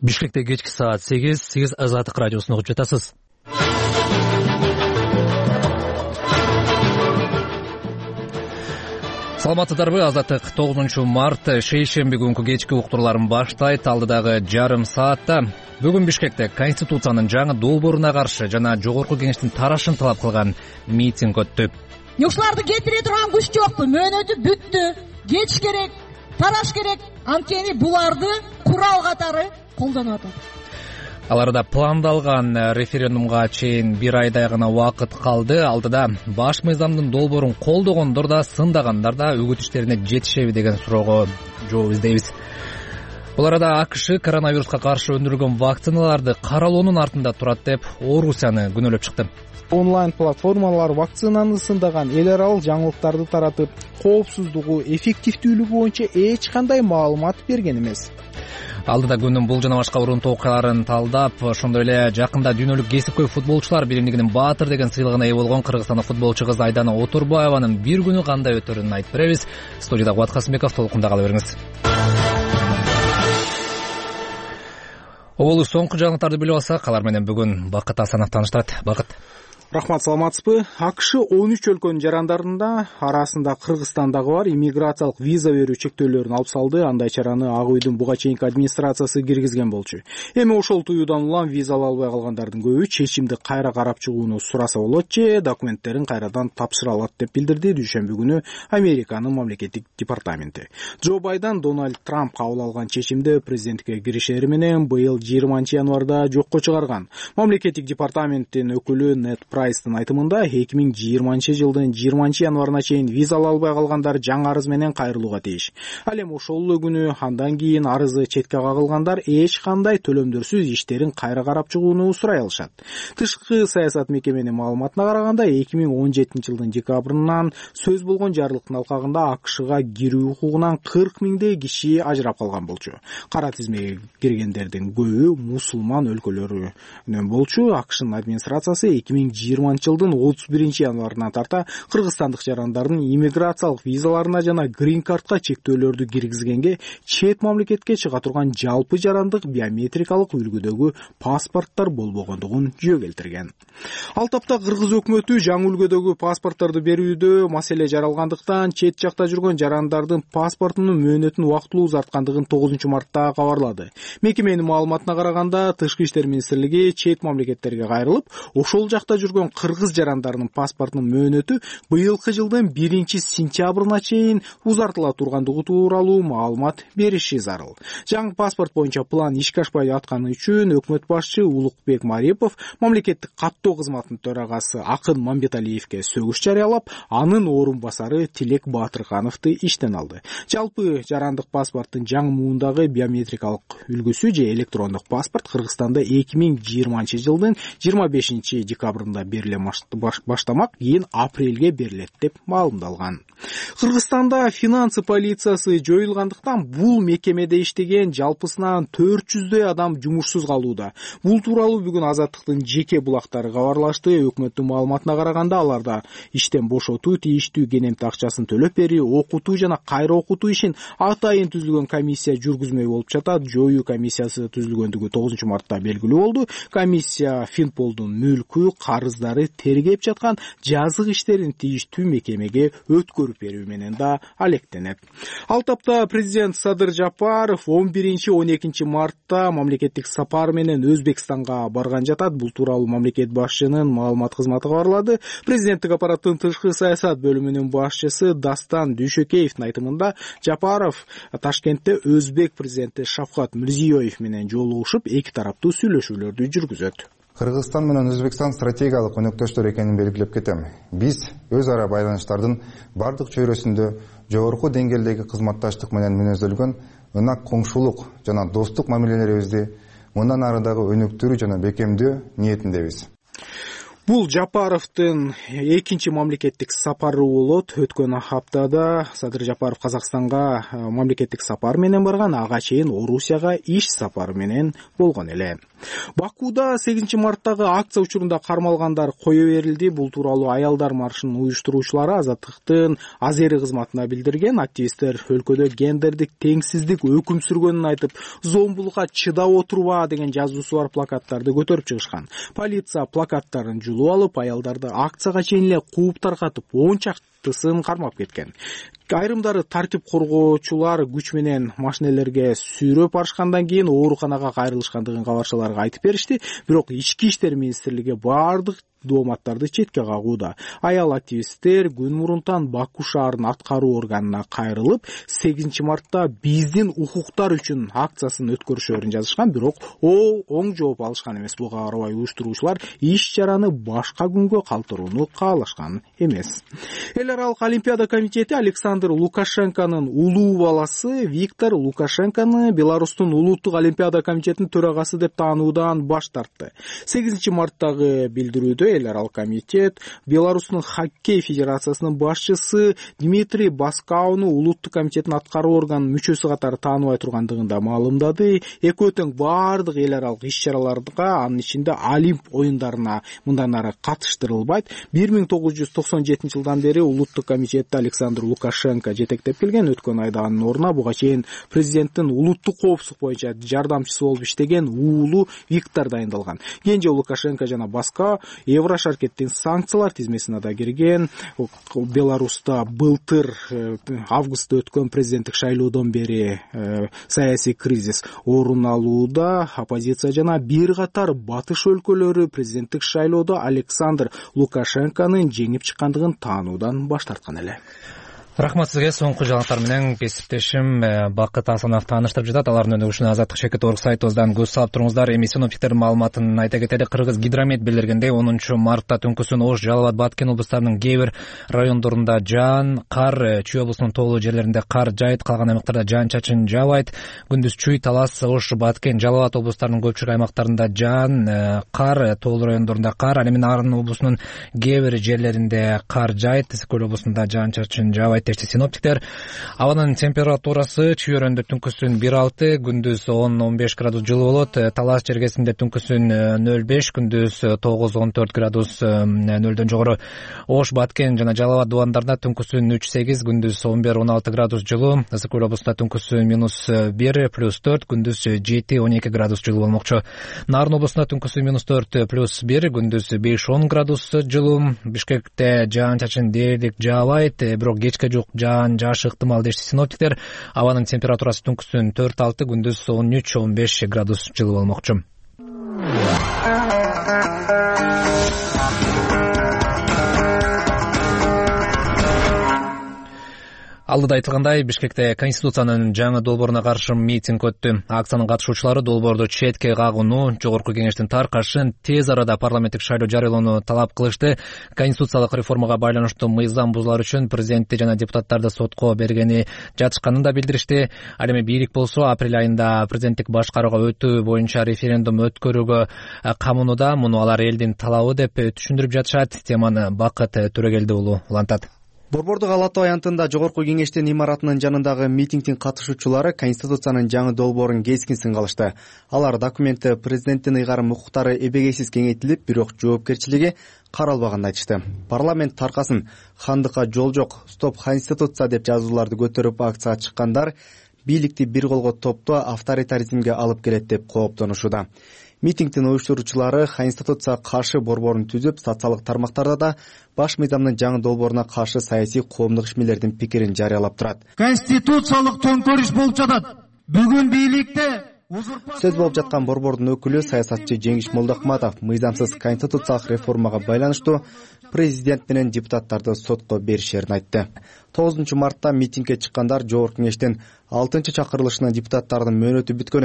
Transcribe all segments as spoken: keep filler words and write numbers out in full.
Бишкекте кечки саат сегиз, сегиз Азаттык радиосун угуп жатасыз. Саламатсыздарбы? Азаттык тогузунчу март шейшемби күнкү кечки уктурларын баштайт. Алдыдагы жарым саатта бүгүн Бишкекте Конституциянын жаңы долбооруна каршы жана жогорку кеңештин тарашын талап кылган митинг өттү. Ушуларды кетире турган күч жокту, мөөнөтү бүттү. Кетиш керек, тараш керек. Анткени буларды курал катары колдонуп атат. Аларда пландалган референдумга чейин бир айдай гана убакыт калды. Алдыда баш мыйзамдын долбоорун колдогондор да, сындагандар да үгүт иштерине жетишеби деген суроого жооп издейбиз. Бул арада АКШ коронавируска каршы өндүрүлгөн вакциналарды каралоонун артында турат деп Орусияны күнөөлөп чыкты. Онлайн платформалар вакцинаны сындаган эл аралык жаңылыктарды таратып, коопсуздугу, эффективдүүлүгү боюнча эч кандай маалымат берген эмес. Алдыда күндүн бул жана башка урунтуу окуяларын талдап, ошондой эле жакында дүйнөлүк кесипкөй футболчулар биримдигинин баатыр деген сыйлыгына ээ болгон кыргызстандык футболчу кыз Айдана Отурбаеванын бир күнү кандай өтөрүн айтып беребиз. Студияда Кубат Касымбеков, толкунда кала бериңиз. Оболу соңку жаңылыктарды билип алсак, алар менен бүгүн Бакыт Асанов тааныштырат. Бакыт. Рахмат, саламатсызбы? АКШ он үч өлкөнүн жарандарында арасында Кыргызстандагы бар иммиграциялык виза берүү чектөөлөрүн алып салды. Андай чараны Ак үйдүн буга чейинки администрациясы киргизген болчу. Эми ошол туюудан улам виза ала албай калгандардын көбү чечимди кайра карап чыгууну сураса болот же документтерин кайрадан тапшыра алат деп билдирди дүйшөмбү күнү Американын мамлекеттик департаменти. Джо Байден Дональд Трамп кабыл алган чечимди президенттикке киришери менен быйыл жыйырманчы январда жокко чыгарган. Мамлекеттик департаменттин өкүлү Нет Прайстын айтымында эки миң жыйырманчы жылдын жыйырманчы январына чейин виза ала албай калгандар жаңы арыз менен кайрылууга тийиш. Ал эми ошол эле күнү андан кийин арызы четке кагылгандар эч кандай төлөмдөрсүз иштерин кайра карап чыгууну сурай алышат. Тышкы саясат мекеменин маалыматына караганда эки миң он жетинчи жылдын декабрынан сөз болгон жарлыктын алкагында АКШга кирүү укугунан кырк миңдей киши ажырап калган болчу. Кара тизмеге киргендердин көбү мусулман өлкөлөрүнөн болчу. АКШнын администрациясы эки миң жыйырманчы жылдын отуз биринчи январынан тарта кыргызстандык жарандардын иммиграциялык визаларына жана грин картка чектөөлөрдү киргизгенге чет мамлекетке чыга турган жалпы жарандык биометрикалык үлгүдөгү паспорттор болбогондугун жөө келтирген. Ал тапта кыргыз өкмөтү жаңы үлгүдөгү паспортторду берүүдө маселе жаралгандыктан чет жакта жүргөн жарандардын паспортунун мөөнөтүн убактылуу узарткандыгын тогузунчу мартта кабарлады. Мекеменин маалыматына караганда Тышкы иштер министрлиги чет мамлекеттерге кайрылып, ошол жакта жүргөн кыргыз жарандарынын паспортунун мөөнөтү быйылкы жылдын биринчи сентябрына чейин узартыла тургандыгы тууралуу маалымат бериши зарыл. Жаңы паспорт боюнча план ишке ашпай атканы үчүн өкмөт башчы Улукбек Марипов мамлекеттик каттоо кызматынын төрагасы Акын Мамбеталиевке сөгүш жарыялап, анын орун басары Тилек Батырхановду иштен алды. Жалпы жарандык паспорттун жаңы муундагы биометрикалык үлгүсү же электрондук паспорт Кыргызстанда эки миң жыйырманчы жылдын жыйырма бешинчи декабрында бериле баштамак, кийин апрелге берилет деп маалымдалган. Кыргызстанда финансы полициясы жоюлгандыктан бул мекемеде иштеген жалпысынан төрт жүздөй адам жумушсуз калууда. Бул тууралуу бүгүн Азаттыктын жеке булактары кабарлашты. Өкмөттүн маалыматына караганда аларда иштен бошотуу, тийиштүү кенемти акчасын төлөп берүү, окутуу жана кайра окутуу ишин атайын түзүлгөн комиссия жүргүзмөй болуп жатат. Жоюу комиссиясы түзүлгөндүгү тогузунчу мартта белгилүү болду. Комиссия Финполдун мүлкү, карыздары тергеп жаткан жазык иштерин тийиштүү мекемеге өткөрүп берүү менен да алектенет. Ал тапта президент Садыр Жапаров он биринчи он экинчи мартта мамлекеттик сапар менен Өзбекстанга барган жатат. Бул тууралуу мамлекет башчынын маалымат кызматы кабарлады. Президенттик аппараттын тышкы саясат бөлүмүнүн башчысы Дастан Дүйшөкеевдин айтымында Жапаров Ташкентте Өзбек президенти Шавкат Мирзиёев менен жолугушуп, эки тараптуу сүйлөшүүлөрдү жүргүзөт. Кыргызстан менен Өзбекстан стратегиялык өнөктөштөр экенин белгилеп кетем. Биз өз ара байланыштардын бардык чөйрөсүндө жогорку деңгээлдеги кызматташтык менен мүнөздөлгөн ынак коңшулук жана достук мамилелерибизди мындан ары дагы өнүктүрүү жана бекемдөө ниетиндебиз. Бул Жапаровдун экинчи мамлекеттик сапары болот. Өткөн аптада Садыр Жапаров Казакстанга мамлекеттик сапар менен барган, ага чейин Орусияга иш сапары менен болгон эле. Бакуда сегизинчи марттагы акция учурунда кармалгандар кое берилди. Бул тууралуу аялдар маршынын уюштуруучулары Азаттыктын Азери кызматына билдирген. Активисттер өлкөдө гендердик теңсиздик өкүм сүргөнүн айтып, зомбулукка чыдап отурба деген жазуусу бар плакаттарды көтөрүп чыгышкан. Полиция плакаттарын жулуп алып, аялдарды акцияга чейин эле кууп таркатып, он чактысын кармап кеткен. Айрымдары тартип коргоочулар күч менен машинелерге сүйрөп барышкандан кийин ооруканага кайрылышкандыгын кабарчыларга айтып беришти. Бирок Ички иштер министрлиги бардык дооматтарды четке кагууда. Аял активисттер күн мурунтан Баку шаарынын аткаруу органына кайрылып, сегизинчи мартта биздин укуктар үчүн акциясын өткөрүшөрүн жазышкан, бирок о оң жооп алышкан эмес. Буга карабай уюштуруучулар иш чараны башка күнгө калтырууну каалашкан эмес. Эл аралык олимпиада комитети Александр Лукашенконун улуу баласы Виктор Лукашенкону Беларустун улуттук олимпиада комитетинин төрагасы деп таануудан баш тартты. сегизинчи марттагы билдирүүдө эл аралык комитет Беларустун хоккей федерациясынын башчысы Дмитрий Баскауну улуттук комитеттин аткаруу органынын мүчөсү катары тааныбай тургандыгын да маалымдады. Экөө тең бардык эл аралык иш-чараларга, анын ичинде Олимп оюндарына мындан ары катыштырылбайт. бир миң тогуз жүз токсон жетинчи жылдан бери улуттук комитетти Александр Лукашенко жетектеп келген. Өткөн айда анын ордуна буга чейин президенттин улуттук коопсуздук боюнча жардамчысы болуп иштеген уулу Виктор дайындалган. Кенже Лукашенко жана Баска Еврошаркеттин санкциялар тизмесине да кирген. Беларуста былтыр августта өткөн президенттик шайлоодон бери саясий кризис орун алууда. Оппозиция жана бир катар батыш өлкөлөрү президенттик шайлоодо Александр Лукашенконун жеңип чыккандыгын таануудан баш тарткан эле. Рахмат сизге. Соңку жаңылыктар менен кесиптешим Бакыт Асанов тааныштырып жатат. Алардын өнүгүшүнө Азаттык Шекет орг сайтыбыздан көз салып туруңуздар. Эми синоптиктердин маалыматын айта кетели. Кыргыз гидромет билдиргендей, онунчу мартта түнкүсүн Ош, Жалал Абад, Баткен облустарынын кээ бир райондорунда жаан, кар, Чүй облусунун тоолуу жерлеринде кар жайыт, калган аймактарда жаан-чачын жаабайт. Күндүз Чүй, Талас, Ош, Баткен, Жалал Абад облустарынын көпчүлүк аймактарында жаан, кар, тоолуу райондорунда кар, ал эми Нарын облусунун кээ бир жерлеринде кар жайыт, Ысык-Көл облусунда жаан-чачын жаабайт. Синоптиктер абанын температурасы Чүй өрөндө түнкүсүн бир алты, күндүз он он беш градус жылуу болот. Талас жергесинде түнкүсүн нөл беш, күндүз тогуз он төрт градус нөлдөн жогору. Ош, Баткен жана Жалал Абад дубандарында түнкүсүн үч сегиз, күндүз он бир он алты градус жылуу. Ысык-Көл облусунда түнкүсүн минус бир, плюс төрт, күндүз жети он эки градус жылуу болмокчу. Нарын облусунда түнкүсүн минус төрт, плюс бир, күндүз беш он градус жылуу. Бишкекте жаан-чачын дээрлик жаабайт, бирок кечке жок жаан жаашы ыктымал дешти синоптиктер. Абанын температурасы түнкүсүн төрт алты, күндүз он үч он беш градус жылуу болмокчу. Алдыда айтылгандай, Бишкекте Конституциянын жаңы долбооруна каршы митинг өттү. Акциянын катышуучулары долбоорду четке кагууну, жогорку кеңештин таркашын тез арада парламенттик шайлоо жарыялоону талап кылышты. Конституциялык реформага байланыштуу мыйзам бузулар үчүн президентти жана депутаттарды сотко бергени жатышканын да билдиришти. Ал эми бийлик болсо апрель айында президенттик башкарууга өтүү боюнча референдум өткөрүүгө камынууда. Муну алар элдин талабы деп түшүндүрүп жатышат. Теманы Бакыт Төрөгелди уулу улантат. Борбордук Ала Тоо аянтында жогорку кеңештин имаратынын жанындагы митингдин катышуучулары Конституциянын жаңы долбоорун кескин сынга алышты. Алар документте президенттин ыйгарым укуктары эбегейсиз кеңейтилип, бирок жоопкерчилиги каралбаганын айтышты. Парламент таркасын хандыкка жол жок, стоп Конституция деп жазууларды көтөрүп акцияга чыккандар бийликти бир колго топтоо авторитаризмге алып келет деп кооптонушууда. Митингдин уюштуруучулары Конституцияга каршы борборун түзүп, социалдык тармактарда да баш мыйзамдын жаңы долбооруна каршы саясий коомдук ишмерлердин пикирин жарыялап турат. Конституциялык төңкөрүш болуп жатат. Бүгүн бийликте сөз болуп жаткан борбордун өкүлү саясатчы Жеңиш Молдохматов мыйзамсыз конституциялык реформага байланыштуу президент менен депутаттарды сотко беришерин айтты. тогузунчу мартта митингге чыккандар жогорку кеңештин алтынчы чакырылышына депутаттардын мөөнөтү бүткөнүн,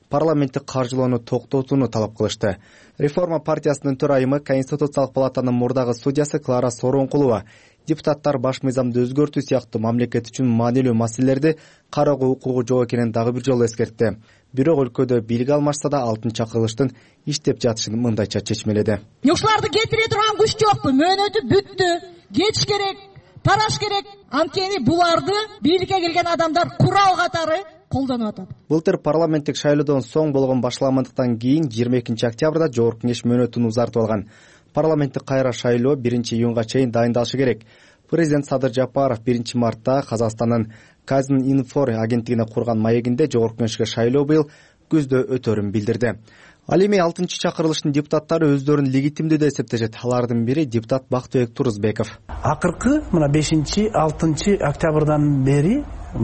парламенттик каржылоону токтотууну талап кылышты. Реформа партиясынын төрайымы, Конституциялык палатанын мурдагы судьясы Клара Сооронкулова депутаттар баш мыйзамды өзгөртүү сыяктуу мамлекет үчүн маанилүү маселелерди кароого укугу жок экенин дагы бир жолу эскертти. Бирок өлкөдө билик алмашса да алтын чакырылыштын иштеп жатышын мындайча чечмеледи. Ушуларды кетире турган күч жокпу, мөөнөтү бүттү, кетиш керек, тараш керек. Анткени буларды бийликке келген адамдар курал катары колдонуп атат. Былтыр парламенттик шайлоодон соң болгон башламандыктан кийин жыйырма экинчи октябрда жогорку кеңеш мөөнөтүн узартып алган. Парламенттик кайра шайлоо биринчи июнга чейин дайындалышы керек. Президент Садыр Жапаров биринчи мартта Казакстандын Казининфор агенттигине курган маегинде жогорку кеңешке шайлоо быйыл күздө өтөрүн билдирди. Ал эми алтынчы чакырылыштын депутаттары өздөрүн легитимдүү деп эсептешет. Алардын бири депутат Бактыбек Турузбеков. Акыркы мына бешинчи алтынчы октябрдан бери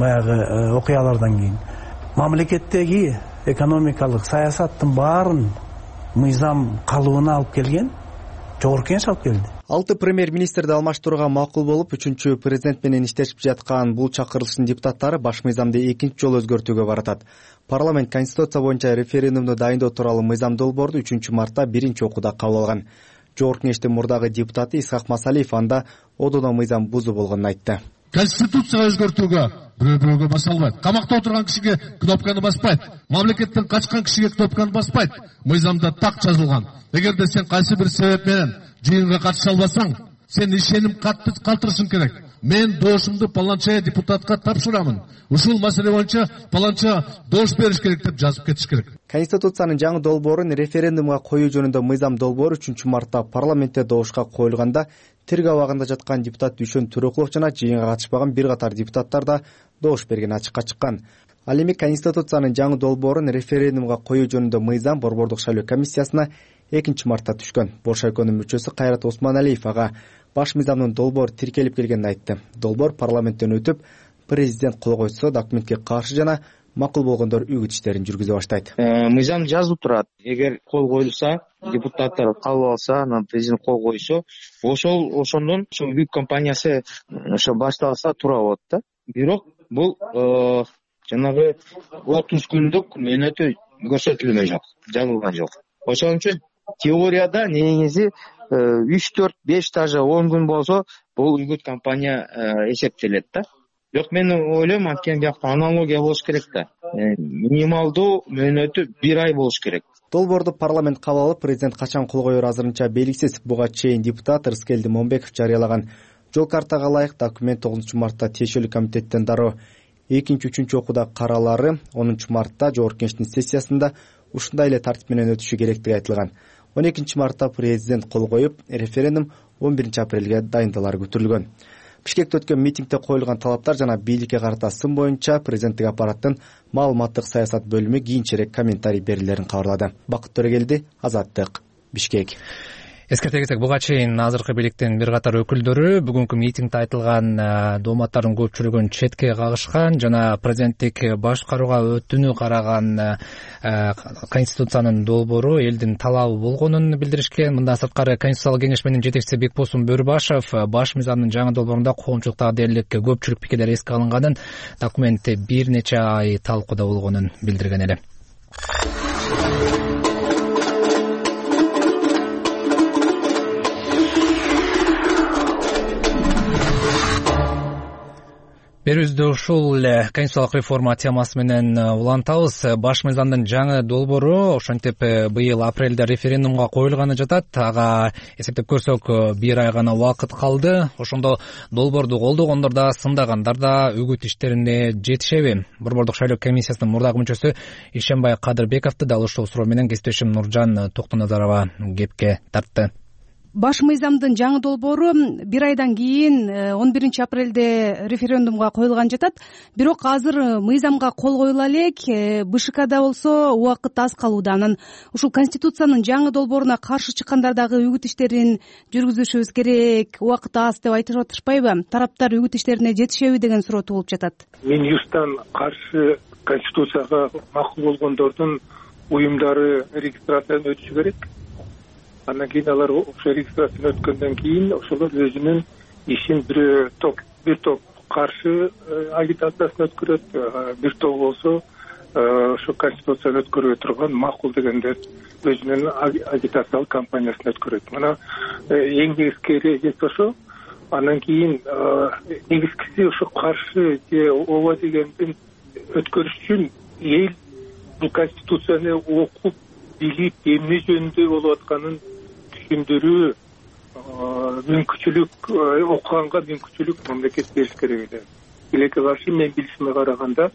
баягы окуялардан кийин мамлекеттеги экономикалык саясаттын баарын мыйзам калыбына алып келген жогорку кеңеш алып келди. Алты премьер-министрди алмаштырууга макул болуп, үчүнчү президент менен иштешип жаткан бул чакырылыштын депутаттары баш мыйзамды экинчи жолу өзгөртүүгө баратат. Парламент Конституция боюнча референдумду дайындоо тууралуу мыйзам долбоорду үчүнчү мартта биринчи окууда кабыл алган. Жогорку кеңештин мурдагы депутаты Исхак Масалиев анда одоно мыйзам бузуу болгонун айтты. Конституцияга өзгөртүүгө бирөө бирөөгө баса албайт. Камакта отурган кишиге кнопканы баспайт. Мамлекеттен качкан кишиге кнопканы баспайт. Мыйзамда так жазылган. Эгерде сен кайсы бир себеп менен жыйынга катыша албасаң, сен ишеним калтырышың керек. Мен доошумду паланча депутатка тапшырамын. Ушул маселе боюнча паланча доош бериш керек деп жазып кетиш керек. Конституциянын жаңы долбоорун референдумга коюу жөнүндө мыйзам долбоору үчүнчү мартта парламентте доошка коюлганда тирге абагында жаткан депутат Дүйшөн Төрөкулов жана жыйынга катышпаган бир катар депутаттар да доош берген ачыкка чыккан. Ал эми Конституциянын жаңы долбоорун референдумга коюу жөнүндө мыйзам борбордук шайлоо комиссиясына экинчи мартта түшкөн. Боршайконун мүчөсү Кайрат Осмоналиев ага баш мыйзамдын долбоору тиркелип келгенин айтты. Долбоор парламенттен өтүп, президент кол койсо документке каршы жана макул болгондор үгүт иштерин жүргүзө баштайт. Мыйзам жазылып турат. Эгер кол коюлса, депутаттар кабыл алса, анан президент кол койсо, ошол ошондон ошо бүк компаниясы ошо башталса туура болот да. Бирок бул жанагы отуз күндүк мөөнөтү көрсөтүлгөн жок, жазылган жок. Ошон үчүн теорияда негизи үч төрт беш даже он күн болсо бул үгүт компания эсептелет да. Бирок мен ойлойм, анткени биякта аналогия болуш керек да. Минималдуу мөөнөтү бир ай болуш керек. Долбоорду парламент кабыл алып, президент качан кол коёру азырынча белгисиз. Буга чейин депутат Рыскелди Момбеков жарыялаган жол картага ылайык документ тогузунчу мартта тиешелүү комитеттен дароо экинчи үчүнчү окууда каралары, онунчу мартта жогорку кеңештин сессиясында ушундай эле тартип менен өтүшү керектиги айтылган. он экинчи мартта президент кол коюп, референдум он биринчи апрелге дайындалары күтүлгөн. Бишкекте өткөн митингде коюлган талаптар жана бийликке карата сын боюнча президенттик аппараттын маалыматтык саясат бөлүмү кийинчерээк комментарий берилерин кабарлады. Бакыт Төрөгелди, Азаттык, Бишкек. Эскерте кетсек, буга чейин азыркы бийликтин бир катар өкүлдөрү бүгүнкү митингде айтылган дооматтардын көпчүлүгүн четке кагышкан жана президенттик башкарууга өтүүнү караган Конституциянын долбоору элдин талабы болгонун билдиришкен. Мындан сырткары Конституциялык кеңеш менен жетекчиси Бекбосун Бөрбашев баш мыйзамдын жаңы долбоорунда коомчулукта дээрлик көпчүлүк пикирлер эске алынганын, документ бир нече ай талкууда болгонун билдирген эле. Берүүбүздү ушул эле конституциялык реформа темасы менен улантабыз. Баш мыйзамдын жаңы долбоору ошентип быйыл апрелде референдумга коюлганы жатат. Ага эсептеп көрсөк бир ай гана убакыт калды. Ошондо долбоорду колдогондор да, сындагандар да үгүт иштерине жетишеби? Борбордук шайлоо комиссиясынын мурдагы мүчөсү Ишембай Кадырбековду дал ушул суроо менен кесиптешим Нуржан Токтоназарова кепке тартты. Баш мыйзамдын жаңы долбоору бир айдан кийин он биринчи апрелде референдумга коюлган жатат. Бирок азыр мыйзамга кол коюла элек, БШКда болсо убакыт аз калууда. Анан ушул Конституциянын жаңы долбооруна каршы чыккандар дагы үгүт иштерин жүргүзүшүбүз керек, убакыт аз деп айтып атышпайбы? Тараптар үгүт иштерине жетишеби деген суроо туулуп жатат. Минюстан каршы Конституцияга макул болгондордун уюмдары регистрациядан өтүшү керек. Андан кийин алар ошо регистрациядан өткөндөн кийин ошолор өзүнүн ишин бир топ бир топ каршы агитациясын өткөрөт, бир топ болсо ошо конституцияны өткөрбөй турган макул дегендер өзүнүн агитациялык кампаниясын өткөрөт. Мына эң негизги эрежеси ошо. Андан кийин негизгиси ошо каршы же ооба дегендин өткөрүш үчүн эл бул конституцияны окуп билип эмне жөнүндө болуп атканын түшүндүрүү мүмкүнчүлүк, окуганга мүмкүнчүлүк мамлекет бериш керек эле. Тилекке каршы мен билишиме караганда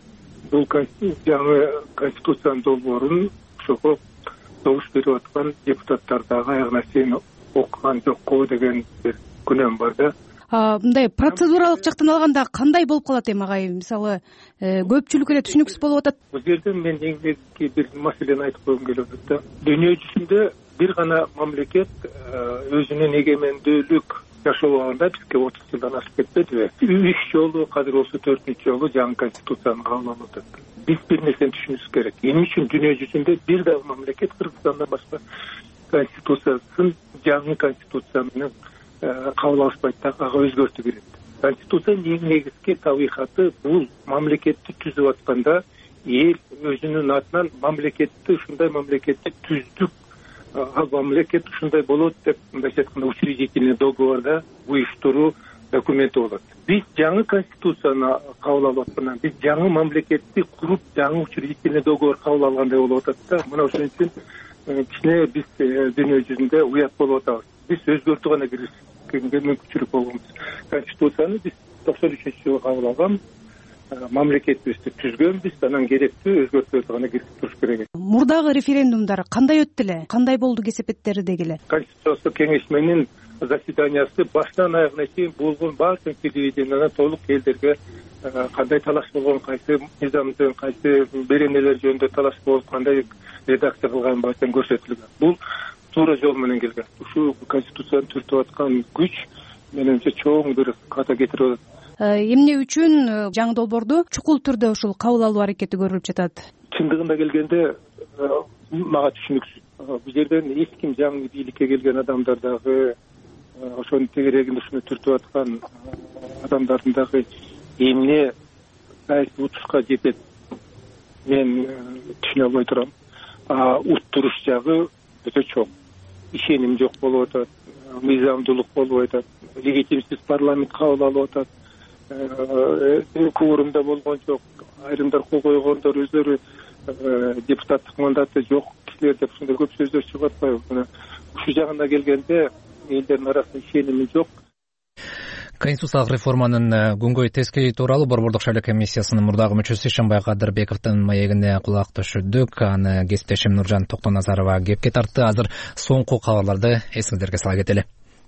бул жаңы конституциянын долбоорун ошого добуш берип аткан депутаттар дагы аяк нерсени окуган жокко деген бир күнөм бар да. Мындай процедуралык жактан алганда кандай болуп калат эми агай? Мисалы, көпчүлүк эле түшүнүксүз болуп атат. Бул жерде мен негизги бир маселени айтып койгум келип атат да. Дүйнө жүзүндө бир гана мамлекет өзүнүн эгемендүүлүк жашообагында бизге отуз жылдан ашып кетпедиби? Үч жолу, азыр болсо төртүнчү жолу жаңы конституцияны кабыл алып атат. Биз бир нерсени түшүнүшүбүз керек. Эмне үчүн дүйнө жүзүндө бир дагы мамлекет Кыргызстандан башка конституциясын, жаңы конституцияны кабыл алышпайт да, ага өзгөртүү керек. Конституциянын эң негизги табигаты бул мамлекетти түзүп атканда эл өзүнүн атынан мамлекетти ушундай мамлекетти түздүк, мамлекет ушундай болот деп мындайча айтканда учредительный договорда уюштуруу документи болот. Биз жаңы конституцияны кабыл алып аткандан, биз жаңы мамлекетти куруп, жаңы учредительный договор кабыл алгандай болуп атат да. Мына ошон үчүн кичине биз дүйнө жүзүндө уят болуп атабыз. Биз өзгөртүү гана киргизгенге мүмкүнчүлүк болгонбуз. Конституцияны биз токсон үчүнчү жылы кабыл алган, мамлекетибизди түзгөнбүз, анан керектүү өзгөртүүлөрдү гана киргизип туруш керек. Мурдагы референдумдар кандай өттү эле? Кандай болду кесепеттери дегиле? Конституциялык кеңешменин заседаниясы баштан аягына чейин болгон баардык телевидениялардан толук элдерге кандай талаш болгон, кайсы мыйзамдын, кайсы беренелер жөнүндө талаш болуп, кандай редакция кылган баарын көрсөтүлгөн. Бул туура жол менен келген. Ушу конституцияны түртүп аткан күч менимче чоң бир ката кетирип атат. Эмне үчүн жаңы долбоорду чукул түрдө ушул кабыл алуу аракети көрүлүп жатат? Чындыгында келгенде мага түшүнүксүз. Бул жерден эч ким жаңы бийликке келген адамдар дагы, ошонун тегерегинде ушуну түртүп аткан адамдардын дагы эмне кайсы утушка жетет мен түшүнө албай турам. Уттуруш жагы өтө чоң. Ишеним жок болуп атат, мыйзамдуулук болуп атат, легитимсиз парламент кабыл алып атат, кворумда болгон жок, айрымдар кол койгондор өздөрү депутаттык мандаты жок кишилер деп ушундай көп сөздөр чыгып атпайбы? Ушу жагына келгенде элдердин арасында ишеними жок. Конституциялык реформанын күнгөй тескери тууралуу Борбордук шайлоо комиссиясынын мурдагы мүчөсү Ишенбай Кадырбековдун маегине кулак түшүрдүк. Аны кесиптешим Нуржан Токтоназарова кепке тартты. Азыр соңку кабарларды эсиңиздерге сала кетели.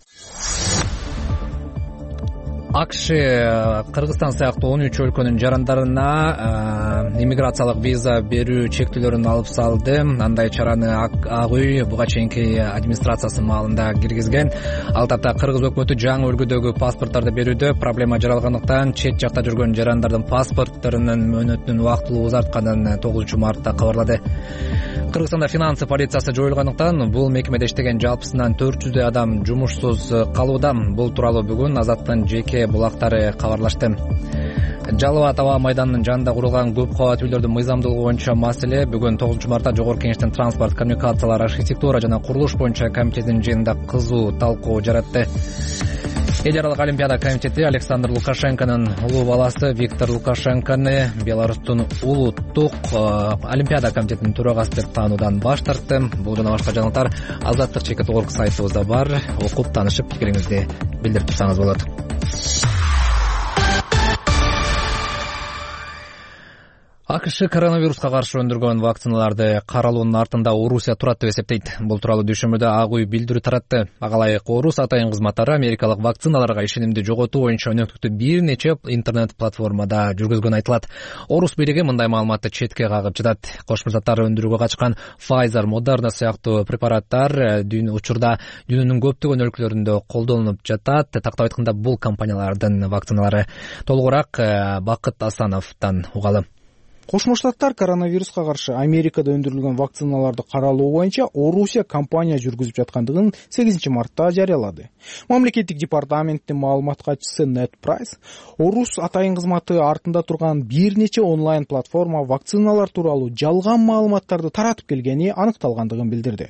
АКШ Кыргызстан сыяктуу он үч өлкөнүн жарандарына иммиграциялык виза берүү чектөөлөрүн алып салды. Андай чараны Ак үй буга чейинки администрациясынын маалында киргизген. Ал тапта кыргыз өкмөтү жаңы үлгүдөгү паспорттарды берүүдө проблема жаралгандыктан чет жакта жүргөн жарандардын паспортторунун мөөнөтүнүн убактылуу узартканын тогузунчу мартта кабарлады. Кыргызстанда финансы полициясы жоюлгандыктан бул мекемеде иштеген жалпысынан төрт жүздөй адам жумушсуз калууда. Бул тууралуу бүгүн Азаттын жеке булактары кабарлашты. Жалал Абад аба майданынын жанында курулган көп кабат үйлөрдүн мыйзамдуулугу боюнча маселе бүгүн тогузунчу мартта Жогорку Кеңештин транспорт, коммуникациялар, архитектура жана курулуш боюнча комитетинин жыйынында кызуу талкуу жаратты. Эл аралык Олимпиада комитети Александр Лукашенконун улуу баласы Виктор Лукашенкону Беларустун улуттук Олимпиада комитетинин төрагасы деп таануудан баш тартты. Бул жана башка жаңылыктар Азаттык чекит орг сайтыбызда бар. Окуп таанышып пикириңизди билдирип турсаңыз болот. АКШ коронавируска каршы өндүргөн вакциналарды каралуунун артында Орусия турат деп эсептейт. Бул тууралуу дүйшөмбүдө Ак үй билдирүү таратты. Ага ылайык Орус атайын кызматтары америкалык вакциналарга ишенимди жоготуу боюнча өнөктүктү бир нече интернет платформада жүргүзгөнү айтылат. Орус бийлиги мындай маалыматты четке кагып жатат. Кошмо заттар өндүрүүгө качкан Pfizer, Moderna сыяктуу препараттар дүйнө учурда дүйнөнүн көптөгөн өлкөлөрүндө колдонулуп жатат. Тактап айтканда бул компаниялардын вакциналары. Толугураак Бакыт Асановдон угалы. Кошмо Штаттар коронавируска каршы Америкада өндүрүлгөн вакциналарды каралоо боюнча Орусия кампания жүргүзүп жаткандыгын сегизинчи мартта жарыялады. Мамлекеттик департаменттин маалымат катчысы Нед Прайс Орус атайын кызматы артында турган бир нече онлайн платформа вакциналар тууралуу жалган маалыматтарды таратып келгени аныкталгандыгын билдирди.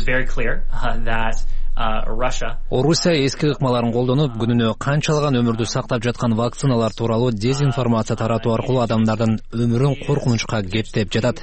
Орусия эски ыкмаларын колдонуп, күнүнө канчалаган өмүрдү сактап жаткан вакциналар тууралуу дезинформация таратуу аркылуу адамдардын өмүрүн коркунучка кептеп жатат.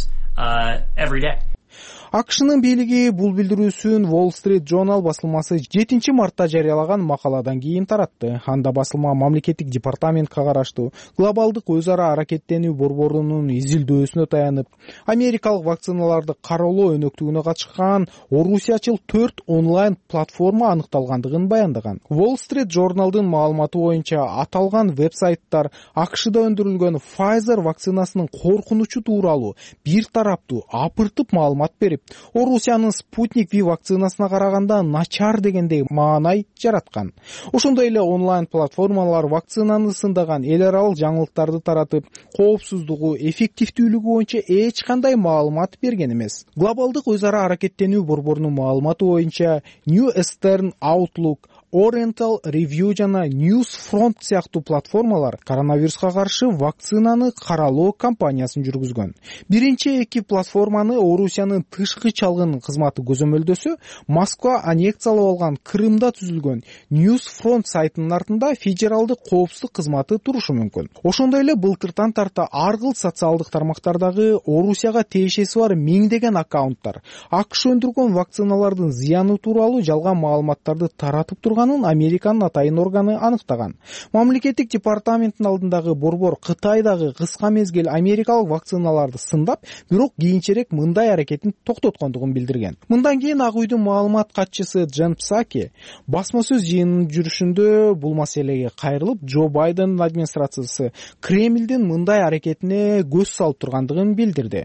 АКШнын бийлиги бул билдирүүсүн Wall Street Journal басылмасы жетинчи мартта жарыялаган макаладан кийин таратты. Анда басылма мамлекеттик департаментке караштуу глобалдык өз ара аракеттенүү борборунун изилдөөсүнө таянып, америкалык вакциналарды кароолоо өнөктүгүнө катышкан орусиячыл төрт онлайн платформа аныкталгандыгын баяндаган. Wall Street Journal'дын маалыматы боюнча аталган вебсайттар АКШда өндүрүлгөн Pfizer вакцинасынын коркунучу тууралуу бир тараптуу апыртып маалымат берип, Орусиянын Спутник V вакцинасына караганда начар дегендей маанай жараткан. Ошондой эле онлайн платформалар вакцинаны сындаган эл аралык жаңылыктарды таратып, коопсуздугу, эффективдүүлүгү боюнча эч кандай маалымат берген эмес. Глобалдык өз ара аракеттенүү борборунун маалыматы боюнча New Eastern Outlook, Oriental Review жана Newsfront сыяктуу платформалар коронавируска каршы вакцинаны каралоо кампаниясын жүргүзгөн. Биринчи эки платформаны Орусиянын тышкы чалгын кызматы көзөмөлдөсө, Москва аннексиялап алган Крымда түзүлгөн Newsfront сайтынын артында федералдык коопсуздук кызматы турушу мүмкүн. Ошондой эле былтыртан тарта ар кыл социалдык тармактардагы Орусияга тиешеси бар миңдеген аккаунттар АКШ өндүргөн вакциналардын зыяны тууралуу жалган маалыматтарды таратып турганын Американын атайын органы аныктаган. Мамлекеттик департаменттин алдындагы борбор Кытайдагы кыска мезгил америкалык вакциналарды сындап, бирок кийинчерээк мындай аракетин токтоткондугун билдирген. Мындан кийин Ак үйдүн маалымат катчысы Джен Псаки басма сөз жыйынынын жүрүшүндө бул маселеге кайрылып, Джо Байдендин администрациясы Кремлдин мындай аракетине көз салып тургандыгын билдирди.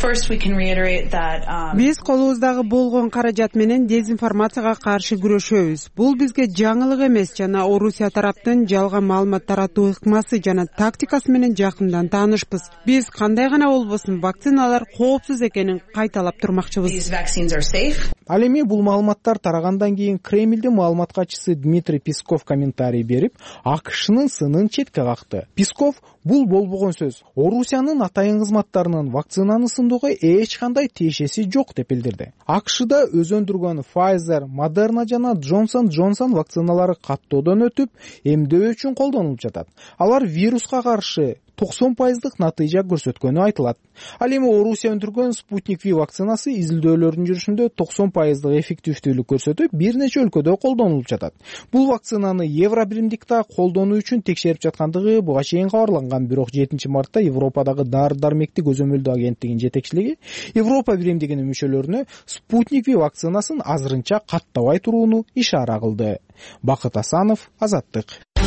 Биз колубуздагы болгон каражат менен дезинформацияга каршы күрөшөбүз. Бул бизге жаңылык эмес жана Орусия тараптын жалган маалымат таратуу ыкмасы жана тактикасы менен жакындан таанышпыз. Биз кандай гана болбосун вакциналар коопсуз экенин кайталап турмакчыбыз. Ал эми бул маалыматтар тарагандан кийин Кремлдин маалымат катчысы Дмитрий Песков комментарий берип, АКШнын сынын четке какты. Песков бул болбогон сөз. Орусиянын атайын кызматтарынын вакцинаны сындоого эч кандай тиешеси жок деп билдирди. АКШда өз өндүргөн Pfizer, Moderna жана Johnson Johnson вакциналары каттоодон өтүп, эмдөө үчүн колдонулуп жатат. Алар вируска каршы токсон пайыздык натыйжа көрсөткөнү айтылат. Ал эми Орусия өндүргөн Спутник V вакцинасы изилдөөлөрдүн жүрүшүндө токсон пайыздык эффективдүүлүк көрсөтүп, бир нече өлкөдө колдонулуп жатат. Бул вакцинаны Евро биримдикте колдонуу үчүн текшерип жаткандыгы буга чейин кабарланган, бирок жетинчи мартта Европадагы дары-дармекти көзөмөлдөө агенттигинин жетекчилиги Европа биримдигинин мүчөлөрүнө Спутник V вакцинасын азырынча каттабай турууну ишара кылды. Бакыт Асанов, Азаттык.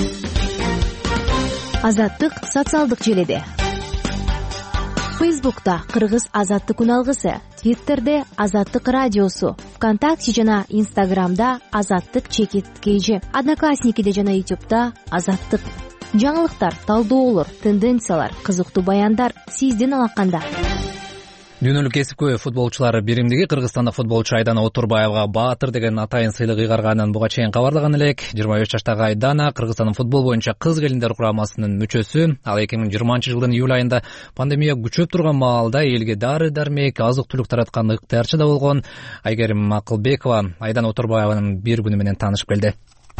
Азаттык социалдык желеде. Фейсбукта Кыргыз Азаттык күн алгысы, Твиттерде Азаттык радиосу, ВКонтакте жана Инстаграмда Азаттык чекит кейжи, Одноклассникиде жана Ютубта Азаттык. Жаңылыктар, талдоолор, тенденциялар, кызыктуу баяндар сиздин алаканда. Дүйнөлүк кесипкөй футболчулар биримдиги Кыргызстандык футболчу Айдана Отурбаевга Баатыр деген атайын сыйлык ыйгарганын буга чейин кабарлаган элек. жыйырма беш жаштагы Айдана Кыргызстандын футбол боюнча кыз келиндер курамасынын мүчөсү. Ал эки миң жыйырманчы жылдын июль айында пандемия күчөп турган маалда элге дары-дармек, азык-түлүк тараткан ыктыярчы да болгон. Айгерим Акылбекова Айдана Отурбаеванын бир күнү менен таанышып келди.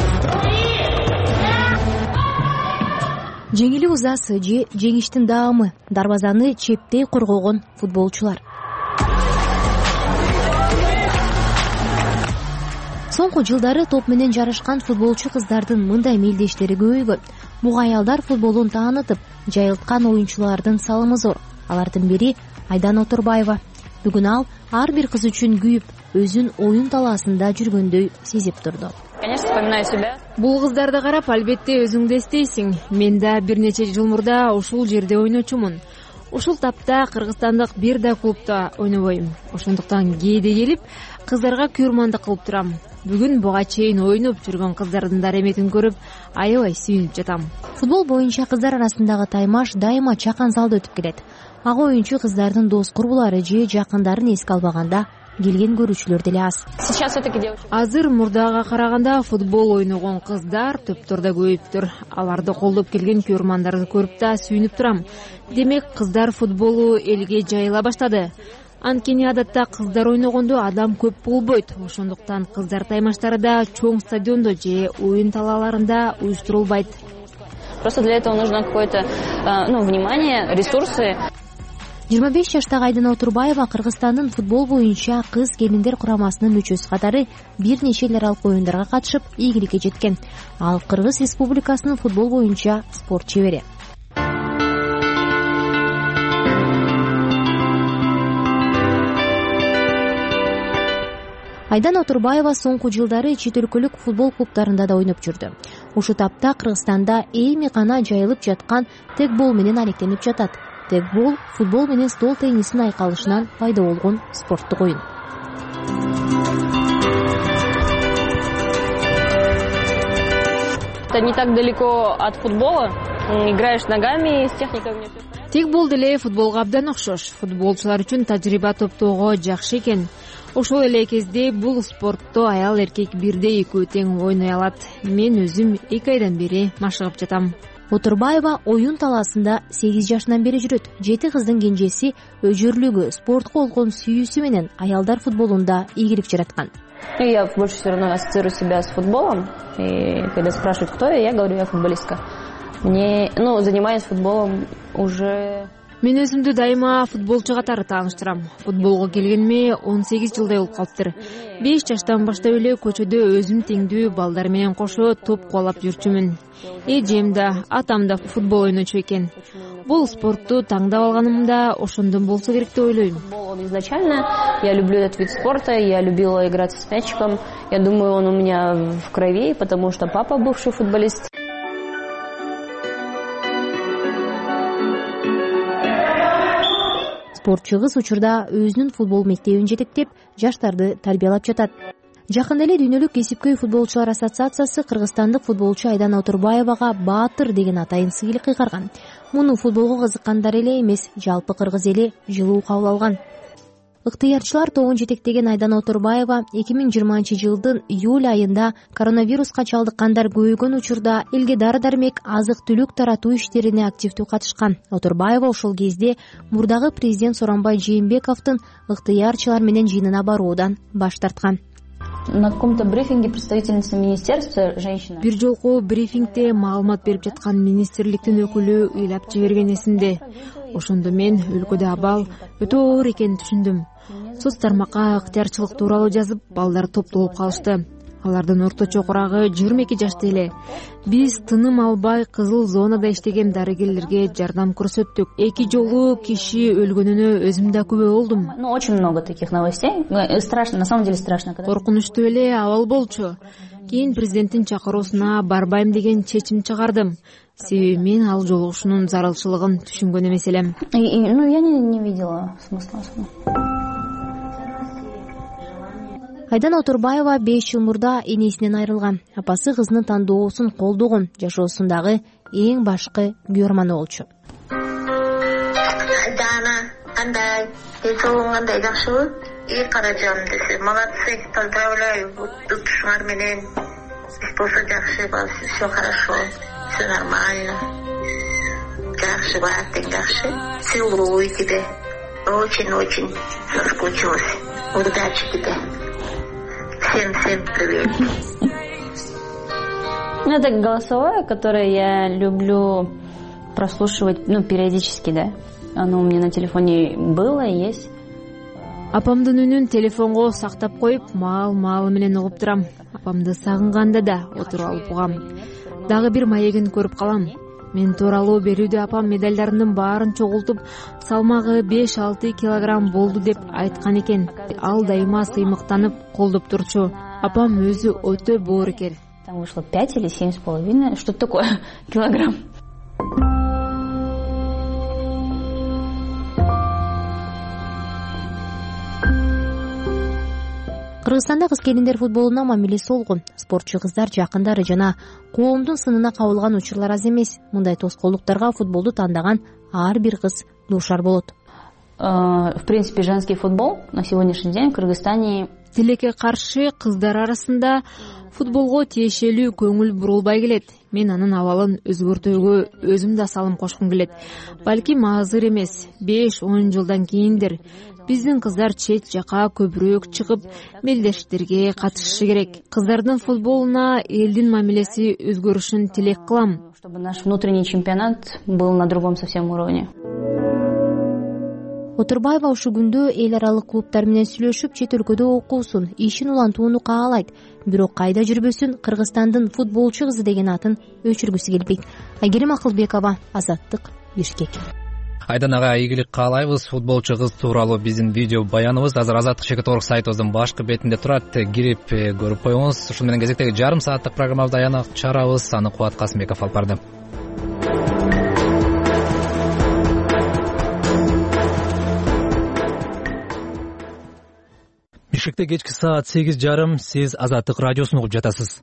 Жеңили узасы же жеңиштин даамы, дарбазаны чептей коргогон футболчулар. Соңку жылдары топ менен жарышкан футболчу кыздардын мындай мелдештери көбөйгөн. Буга аялдар футболун таанытып, жайылткан оюнчулардын салымы зор. Алардын бири Айдана Отурбаева. Бүгүн ал ар бир кыз үчүн күйүп, өзүн оюн талаасында жүргөндөй сезип турду. Бул кыздарды карап, албетте өзүңдү эстейсиң. Мен да бир нече жыл мурда ушул жерде ойночумун. Ушул тапта кыргызстандык бир да клубда ойнобойм. Ошондуктан кээде келип, кыздарга күйөрмандык кылып турам. бүгүн буга чейин ойноп жүргөн кыздардын да эреметин көрүп аябай сүйүнүп жатам. Футбол боюнча кыздар арасындагы таймаш дайыма чакан залда өтүп келет. Ага оюнчу кыздардын дос курбулары же жакындарын эске албаганда келген көрүүчүлөр деле аз. Азыр мурдага караганда футбол ойногон кыздар топтордо көбөйүптүр. Аларды колдоп келген көрөрмандарды көрүп да сүйүнүп турам. Демек кыздар футболу элге жайыла баштады. Анткени адатта кыздар ойногондо адам көп болбойт. Ошондуктан кыздар таймаштары да чоң стадиондо же оюн талааларында уюштурулбайт. Просто для этого нужно какое-то, ну, внимание, ресурсы. жыйырма беш жаштагы Айдана Отурбаева Кыргызстандын футбол боюнча кыз келиндер курамасынын мүчөсү катары бир нече эл аралык оюндарга катышып, ийгиликке жеткен. Ал Кыргыз Республикасынын футбол боюнча спорт чебери. Айдана Отурбаева соңку жылдары чет өлкөлүк футбол клубтарында да ойноп жүрдү. Ушул тапта Кыргызстанда эми гана жайылып жаткан тегбол менен алектенип жатат. Тегбол футбол менен стол теннисин айкалышынан пайда болгон спорттук оюн. Это не так далеко от футбола. Играешь ногами, с техникой у меня всё. Тегбол деле футболго абдан окшош. Футболчулар үчүн тажрыйба топтоого жакшы экен. Ошол эле кезде бул спортто аял эркек бирдей экөө тең ойной алат. Мен өзүм эки айдан бери машыгып жатам. Отурбаева оюн талаасында сегиз жашынан бери жүрөт. Жети кыздын кенжеси өжөрлүгү, спортко болгон сүйүүсү менен аялдар футболунда ийгилик жараткан. Я больше все равно ассоциирую себя с футболом. И когда спрашивают, кто я, я говорю, я футболистка. Мне, ну, занимаюсь футболом уже... Мен өзүмдү дайыма футболчу катары тааныштырам. Футболго келгениме он сегиз жылдай болуп калыптыр. беш жаштан баштап эле көчөдө өзүм теңдүү балдар менен кошо топ кубалап жүрчүмүн. Эжем да, атам да футбол ойночу экен. Бул спортту таңдап алганым да ошондон болсо керек деп ойлойм. Изначально я люблю этот вид спорта, я любила играть с мячиком. Я думаю, он у меня в крови, потому что папа бывший футболист. Спортчу кыз учурда өзүнүн футбол мектебин жетектеп, жаштарды тарбиялап жатат. Жакында эле Дүйнөлүк кесипкөй футболчулар ассоциациясы кыргызстандык футболчу Айдана Отурбаевага Баатыр деген атайын сыйлык кыйгарган. Муну футболго кызыккандар эле эмес, жалпы кыргыз эли жылуу кабыл алган. Ыктыярчылар тобун жетектеген Айдана Отурбаева эки миң жыйырманчы жылдын июль айында коронавируска чалдыккандар көбөйгөн учурда элге дары-дармек, азык-түлүк таратуу иштерине активдүү катышкан. Отурбаева ошол кезде мурдагы президент Сооронбай Жээнбековдун ыктыярчылар менен жыйынына баруудан баш тарткан. На каком-то брифинге представительница министерства женщина. Бир жолку брифингде маалымат берип жаткан министрликтин өкүлү ыйлап жиберген эсимде. Ошондо мен өлкөдө абал өтө оор экенин түшүндүм. Соц тармакка ыктыярчылык тууралуу жазып, балдар топтолуп калышты. Алардын орточо курагы жыйырма эки жашта эле. Биз тыным албай кызыл зонада иштеген дарыгерлерге жардам көрсөттүк. Эки жолу киши өлгөнүнө өзүм да күбө болдум. Ну, очень много таких новостей. Страшно, на самом деле страшно. Коркунучтуу эле абал болчу. Кийин президенттин чакыруусуна барбайм деген чечим чыгардым. Себеби мен ал жолугушуунун зарылчылыгын түшүнгөн эмес элем. Ну, я не, не видела смысла. Айдана Отурбаева беш жыл мурда энесинен айрылган. Апасы кызынын тандоосун колдогон, жашоосундагы эң башкы күйөрманы болчу. Айдана, кандай? Эсогуң кандай, жакшыбы? И каражам десе, молодцы, поздравляю, утушуңар менен. Болсо жакшы, все хорошо, все нормально. Жакшы, баатың жакшы. Целую тебе. Очень-очень соскучилась. Удачи тебе. Всем-всем привет. Ну, это голосовое, которое я люблю прослушивать, ну, периодически, да. Оно у меня на телефоне было и есть. Апамдын үнүн телефонго сактап коюп, маал-маалы менен угуп турам. Апамды сагынганда да отуруп алып угам. Дагы бир маегин көрүп калам. Мен тууралуу берүүдө апам медальдарымдын баарын чогултуп, салмагы беш алты килограмм болду деп айткан экен. Ал дайыма сыймыктанып, колдоп турчу. Апам өзү өтө боор экен. Там вышло пять или семь с половиной, что такое килограмм. Кыргызстанда кыз келиндер футболуна мамиле солгун. Спортчу кыздар жакындары жана коомдун сынына кабылган учурлар аз эмес. Мындай тоскоолдуктарга футболду тандаган ар бир кыз дуушар болот. В принципе, женский футбол на сегодняшний день в Кыргызстане... Тилекке каршы кыздар арасында футболго тиешелүү көңүл бурулбай келет. Мен анын абалын өзгөртүүгө өзүм да салым кошкум келет. Балким азыр эмес, беш он жылдан кийиндир. Биздин кыздар чет жака көбүрөөк чыгып, мелдештерге катышышы керек. Кыздардын футболуна элдин мамилеси өзгөрүшүн тилек кылам. Чтобы наш внутренний чемпионат был на другом совсем уровне. Отурбаева ушул күндө эл аралык клубтар менен сүйлөшүп, чет өлкөдө окуусун, ишин улантууну каалайт. Бирок кайда жүрбөсүн, Кыргызстандын футболчу кызы деген атын өчүргүсү келбейт. Айгерим Акылбекова, Азаттык, Бишкек. Айдан ага ийгилик каалайбыз. Футболчу кыз тууралуу биздин видео баяныбыз азыр Азаттык чекит орг сайтыбыздын башкы бетинде турат. Кирип көрүп коюңуз. Ушун менен кезектеги жарым сааттык программабызды аянга чыгарабыз. Аны Кубат Касымбеков алып барды. Бишкекте кечки саат сегиз жарым. Сиз Азаттык радиосун угуп жатасыз.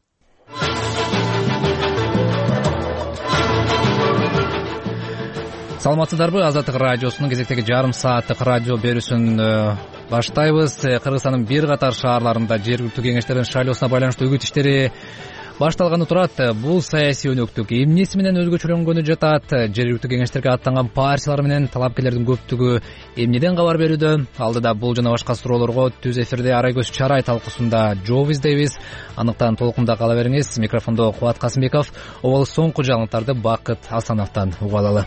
Саламатсыздарбы? Азаттык радиосунун кезектеги жарым сааттык радио берүүсүн баштайбыз. Кыргызстандын бир катар шаарларында жергиликтүү кеңештердин шайлоосуна байланыштуу үгүт иштери башталганы турат. Бул саясий өнөктүк эмнеси менен өзгөчөлөнгөнү жатат? Жергиликтүү кеңештерге аттанган партиялар менен талапкерлердин көптүгү эмнеден кабар берүүдө? Алдыда бул жана башка суроолорго түз эфирде Арайкөз Чарай талкуусунда жооп издейбиз. Аныктан толкунда кала бериңиз. Микрофондо Кубат Касымбеков. Обалы соңку жаңылыктарды Бакыт Асановдон угуп алалы.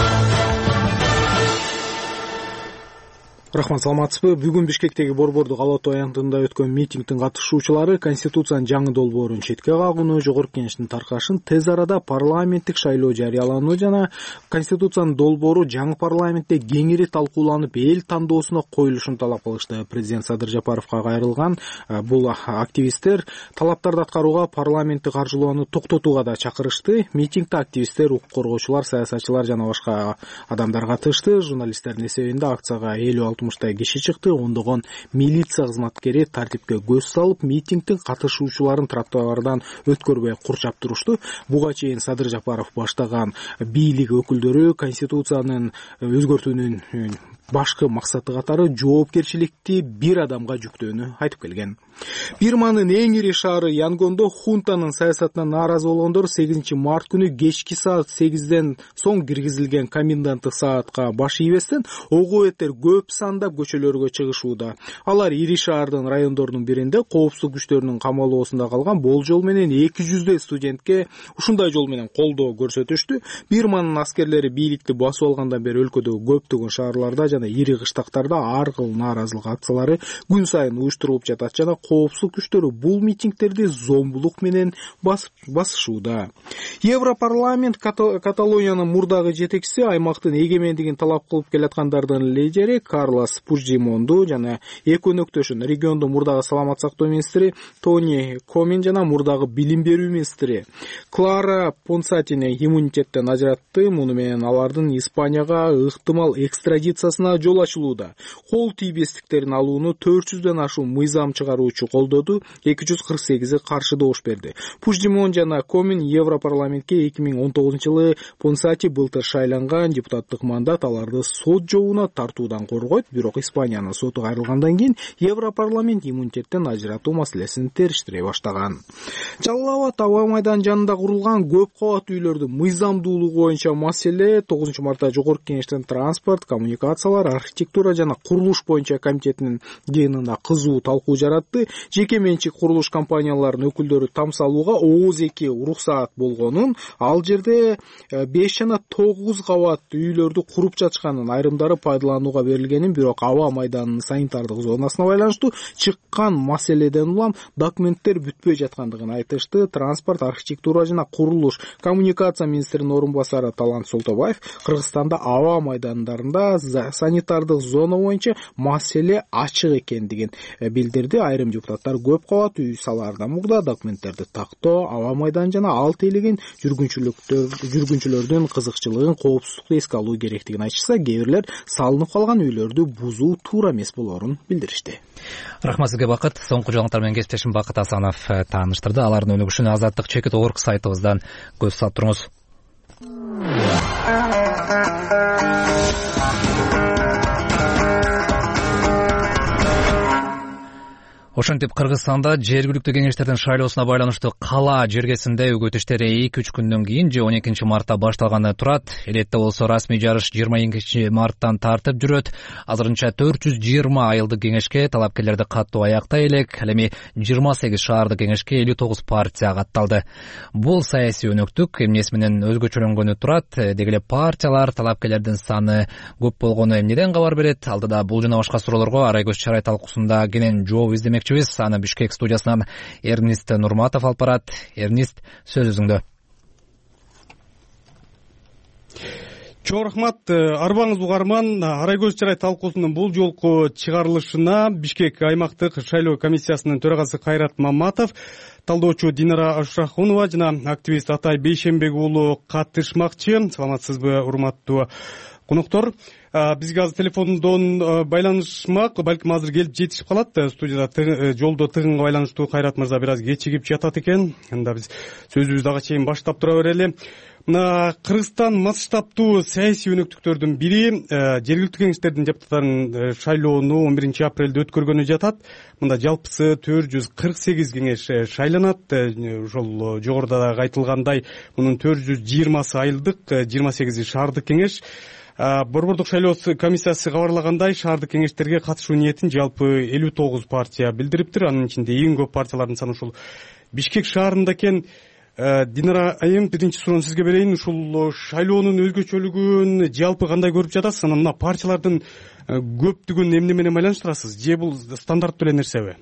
Рахмат, саламатсызбы? Бүгүн Бишкектеги Борбордук Алатоо аянтында өткөн митингдин катышуучулары Конституциянын жаңы долбоорун четке кагууну, Жогорку Кеңештин таркашын тез арада парламенттик шайлоо жарыялануу жана Конституциянын долбоору жаңы парламентте кеңири талкууланып, эл тандоосуна коюлушун талап кылышты. Президент Садыр Жапаровго кайрылган бул активисттер талаптарды аткарууга, парламентти каржылоону токтотууга да чакырышты. Митингде активисттер, укук коргоочулар, саясатчылар жана башка адамдар катышты. Журналисттердин эсебинде акцияга элүү алты мыштай киши чыкты. Ондогон милиция кызматкери тартипке көз салып, митингдин катышуучуларын тротуардан өткөрбөй курчап турушту. Буга чейин Садыр Жапаров баштаган бийлик өкүлдөрү Конституциянын өзгөртүүнүн башкы максаты катары жоопкерчиликти бир адамга жүктөөнү айтып келген. Бирманын эң ири шаары Янгондо хунтанын саясатына нааразы болгондор сегизинчи март күнү кечки саат сегизден соң киргизилген коменданттык саатка баш ийбестен огуэттер көп санда көчөлөргө чыгышууда. Алар ири шаардын райондорунун биринде коопсуздук күчтөрүнүн камалоосунда калган болжол менен эки жүздөй студентке ушундай жол менен колдоо көрсөтүштү. Бирманын аскерлери бийликти басып алгандан бери өлкөдөгү көптөгөн шаарларда жана ири кыштактарда ар кыл нааразылык акциялары күн сайын уюштурулуп жатат жана коопсуздук күчтөрү бул митингдерди зомбулук менен басышууда. Европарламент Каталониянын мурдагы жетекчиси, аймактын эгемендигин талап кылып келаткандардын лидери Карлос Пучдемонду жана эки өнөктөшүн, региондун мурдагы саламат сактоо министри Тони Комин жана мурдагы билим берүү министри Клара Понсатини иммунитеттен ажыратты. Муну менен алардын Испанияга ыктымал экстрадициясына жол ачылууда. Кол тийбестиктерин алууну төрт жүздөн ашуун мыйзам чыгаруучу колдоду, эки жүз кырк сегизи каршы добуш берди. Пучдемон жана Комин Европарламентке эки миң он тогузунчу жылы Понсати былтыр шайланган. Депутаттык мандат аларды сот жообуна тартуудан коргойт, бирок Испаниянын соту кайрылгандан кийин Европарламент иммунитеттен ажыратуу маселесин териштире баштаган. Жалал Абад аба майданынын жанында курулган көп кабаттуу үйлөрдүн мыйзамдуулугу боюнча маселе тогузунчу мартта Жогорку Кеңештин транспорт, коммуникациялар, архитектура жана курулуш боюнча комитетинин жыйынында кызуу талкуу жаратты. Жеке менчик курулуш компанияларынын өкүлдөрү там салууга ооз эки уруксаат болгонун, ал жерде беш жана тогуз кабаттуу үйлөрдү куруп жатышканын, айрымдары пайдаланууга берилгенин, бирок аба майданынын санитардык зонасына байланыштуу чыккан маселеден улам документтер бүтпөй жаткандыгын айтышты. Транспорт, архитектура жана курулуш, коммуникация министринин орун басары Талант Солтобаев Кыргызстанда аба майдандарында санитардык зона боюнча маселе ачык экендигин билдирди. Айрым депутаттар көп кабат үй салаарда мурда документтерди тактоо, аба майдан жана алты элеген жүргүнчүлөрдүн кызыкчылыгын, коопсуздукту эске алуу керектигин айтышса, кээ бирлер салынып калган үйлөрдү бузуу туура эмес болоорун билдиришти. Рахмат сизге Бакыт. Соңку жаңылыктар менен кесиптешим Бакыт Асанов тааныштырды. Алардын өнүгүшүн азаттык чекит орг сайтыбыздан көз салып туруңуз. Ошентип Кыргызстанда жергиликтүү кеңештердин шайлоосуна байланыштуу кала жергесинде өгөт иштери эки үч күндөн кийин же он экинчи мартта башталганы турат. Элетте болсо расмий жарыш жыйырма экинчи марттан тартып жүрөт. Азырынча төрт жүз жыйырма айылдык кеңешке талапкерлерди каттоо аяктай элек. Ал эми жыйырма сегиз шаардык кеңешке элүү тогуз партия катталды. Бул саясий өнөктүк эмнеси менен өзгөчөлөнгөнү турат. Деги эле партиялар талапкерлердин саны көп болгону эмнеден кабар берет? Алдыда бул жана башка суроолорго Арайгөз Чарай талкуусунда кенен жооп издемек. Аны Бишкек студиясынан Эрнист Нурматов алып барат. Эрнист, сөз өзүңдө. Чоң рахмат. Арбаңыз угарман. Арайгөз Чарай талкуусунун бул жолку чыгарылышына Бишкек аймактык шайлоо комиссиясынын төрагасы Кайрат Маматов, талдоочу Динара Ашрахунова жана активист Атай Бейшенбек уулу катышмакчы. Саламатсызбы, урматтуу коноктор? Бизге азыр телефондон байланышмак, балким азыр келип жетишип калат. Студияда жолдо тыгынга байланыштуу Кайрат мырза бир аз кечигип жатат экен. Анда биз сөзүбүздү ага чейин баштап тура берели. Мына Кыргызстан масштабтуу саясий өнөктүктөрдүн бири жергиликтүү кеңештердин депутаттарын шайлоону он биринчи апрелде өткөргөнү жатат. Мында жалпысы төрт жүз кырк сегиз кеңеш шайланат. Ошол жогоруда айтылгандай, мунун төрт жүз жыйырмасы айылдык, жыйырма сегизи шаардык кеңеш. Борбордук шайлоо комиссиясы кабарлагандай, шаардык кеңештерге катышуу ниетин жалпы элүү тогуз партия билдириптир. Анын ичинде эң көп партиялардын саны ушул Бишкек шаарында экен. Динара айым, биринчи суроону сизге берейин. Ушул шайлоонун өзгөчөлүгүн жалпы кандай көрүп жатасыз? Анан мына партиялардын көптүгүн эмне менен байланыштырасыз? Же бул стандарттуу эле нерсеби?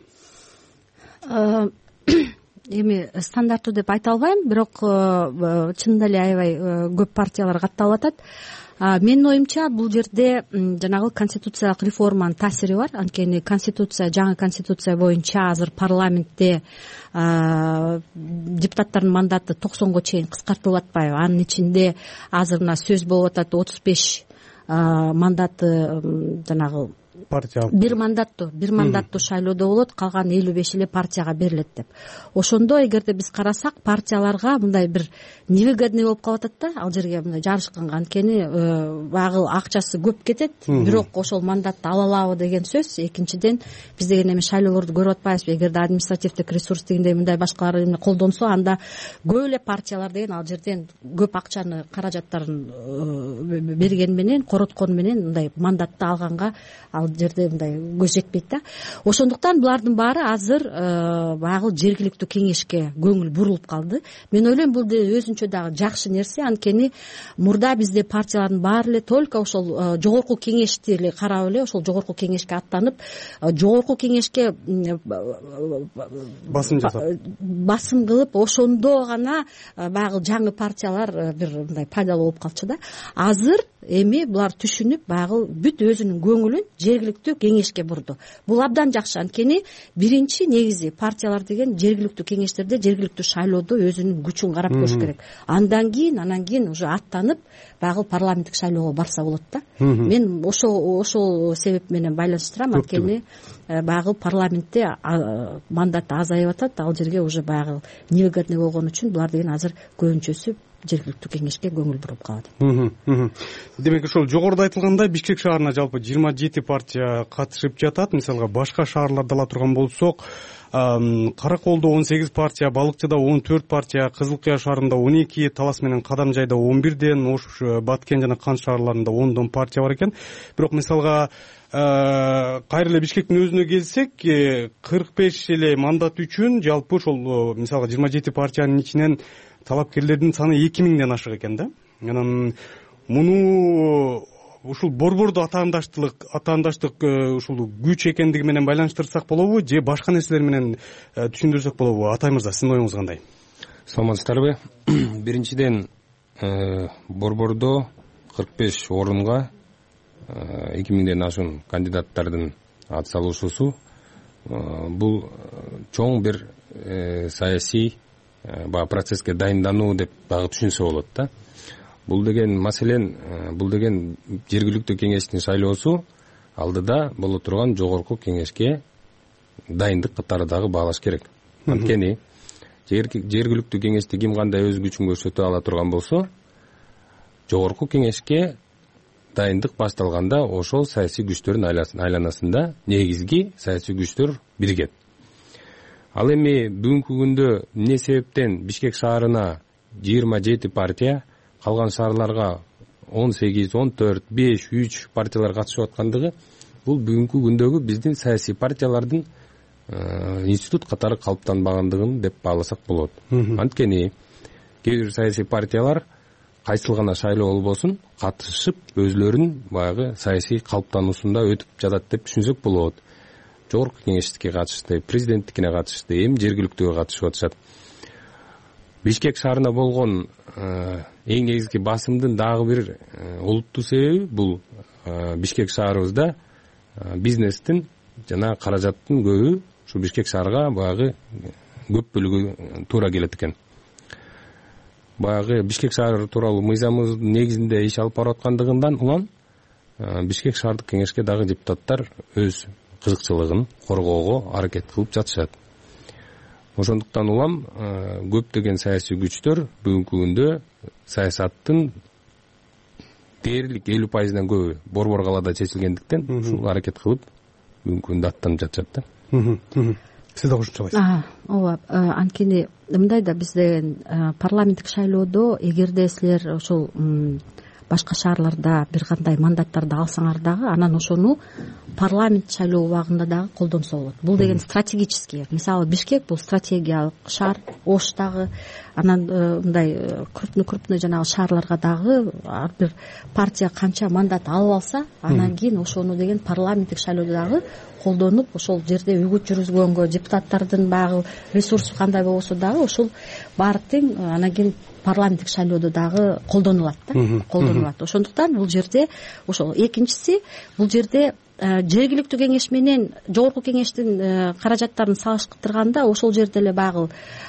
Эми стандарттуу деп айта албайм, бирок чынында эле аябай көп партиялар катталып атат. Менин оюмча бул жерде жанагы конституциялык реформанын таасири бар. Анткени конституция, жаңы конституция боюнча азыр парламентте депутаттардын мандаты токсонго чейин кыскартылып атпайбы? Анын ичинде азыр мына сөз болуп атат, отуз беш мандаты жанагы партия бир мандаттуу бир мандаттуу шайлоодо болот, калган элүү беш эле партияга берилет деп. Ошондо эгерде биз карасак, партияларга мындай бир невыгодный болуп калып атат да, ал жерге мындай жарышканга. Анткени багы акчасы көп кетет, бирок ошол мандатты ала алабы деген сөз. Экинчиден, биз деген эми шайлоолорду көрүп атпайбызбы? Эгерде административдик ресурс дегендей мындай башкалар колдонсо, анда көп эле партиялар деген ал жерден көп акчаны, каражаттарын берген менен, короткон менен мындай мандатты алганга ал жерде мындай көз жетпейт да. Ошондуктан булардын баары азыр багы жергиликтүү кеңешке көңүл бурулуп калды. Мен ойлойм, бул өзүнчө дагы жакшы нерсе. Анткени мурда бизде партиялардын баары эле только ошол жогорку кеңешти эле карап эле, ошол жогорку кеңешке аттанып, жогорку кеңешке басым жасап, басым кылып, ошондо гана багы жаңы партиялар бир мындай пайдалуу болуп калчу да. Азыр эми булар түшүнүп, багы бүт өзүнүн көңүлүн жергиликтүү кеңешке бурду. Бул абдан жакшы. Анткени биринчи негизи партиялар деген жергиликтүү кеңештерде, жергиликтүү шайлоодо өзүнүн күчүн карап көрүш керек. Андан кийин, анан кийин уже аттанып, багы парламенттик шайлоого барса болот да. Мен ошол ошол себеп менен байланыштырам. Анткени багы парламентте мандаты азайып атат, ал жерге уже багы невыгодный болгон үчүн булар деген азыр көбүнчөсү жергиликтүү кеңешке көңүл буруп калат. Демек, ошол жогоруда айтылгандай, Бишкек шаарына жалпы жыйырма жети партия катышып жатат. Мисалга башка шаарларда ала турган болсок, Караколдо он сегиз партия, Балыкчыда он төрт партия, Кызыл Кыя шаарында он эки, Талас менен Кадамжайда он бирден, Ош, Баткен жана Кан шаарларында ондон партия бар экен. Бирок мисалга кайра эле Бишкектин өзүнө келсек, кырк беш эле мандат үчүн жалпы ошол мисалга жыйырма жети партиянын ичинен талапкерлердин саны эки миңден ашык экен да. Анан муну ушул борбордуу атаандаштык атаандаштык ушул күч экендиги менен байланыштырсак болобу, же башка нерселер менен түшүндүрсөк болобу? Атай мырза, сиздин оюңуз кандай? Саламатсыздарбы? Биринчиден, борбордо кырк беш орунга эки миңден ашуун кандидаттардын ат салышуусу бул чоң бир саясий баягы процесске дайындануу деп дагы түшүнсө болот да. Бул деген маселен бул деген жергиликтүү кеңештин шайлоосу алдыда боло турган жогорку кеңешке дайындык катары дагы баалаш керек. Анткени жергиликтүү кеңешти ким кандай өз күчүн көрсөтө ала турган болсо, жогорку кеңешке дайындык башталганда ошол саясий күчтөрдүн айланасында негизги саясий күчтөр биригет. Ал эми бүгүнкү күндө эмне себептен Бишкек шаарына жыйырма жети партия, калган шаарларга он сегиз, он төрт, беш, үч партиялар катышып аткандыгы бул бүгүнкү күндөгү биздин саясий партиялардын институт катары калыптанбагандыгын деп бааласак болот. Анткени кээ бир саясий партиялар кайсыл гана шайлоо болбосун катышып өзлөрүнүн баягы саясий калыптануусунда өтүп жатат деп түшүнсөк болот. Жогорку кеңештикке катышты, президенттикине катышты, эми жергиликтүүгө катышып атышат. Бишкек шаарына болгон эң негизги басымдын дагы бир олуттуу себеби бул Бишкек шаарыбызда бизнестин жана каражаттын көбү ушу Бишкек шаарга баягы көп бөлүгү туура келет экен. Баягы Бишкек шаары тууралуу мыйзамыбыздын негизинде иш алып бараткандыгынан улам Бишкек шаардык кеңешке дагы депутаттар өз кызыкчылыгын коргоого аракет кылып жатышат. Ошондуктан улам көптөгөн саясий күчтөр бүгүнкү күндө саясаттын дээрлик элүү пайыздан көбү борбор калаада чечилгендиктен ушул аракет кылып бүгүнкү күндө аттанып жатышат да. Сиз да кошумчалайсыз. ооба, анткени мындай да биз деген парламенттик шайлоодо эгерде силер ошол башка шаарларда бир кандай мандаттарды алсаңар дагы анан ошону парламент шайлоо убагында дагы колдонсо болот. Бул деген стратегический. Мисалы Бишкек бул стратегиялык шаар, Ош дагы, анан мындай крупный-крупный жанагы шаарларга дагы ар бир партия канча мандат алып алса, анан кийин ошону деген парламенттик шайлоодо дагы колдонуп, ошол жерде үгүт жүргүзгөнгө депутаттардын багы ресурсу кандай болсо дагы ошол баары тең анан кийин парламенттик шайлоодо дагы колдонулат да, колдонулат. Ошондуктан бул жерде ошол экинчиси бул жерде жергиликтүү кеңеш менен жогорку кеңештин каражаттарын салыштырганда ошол жерде эле багы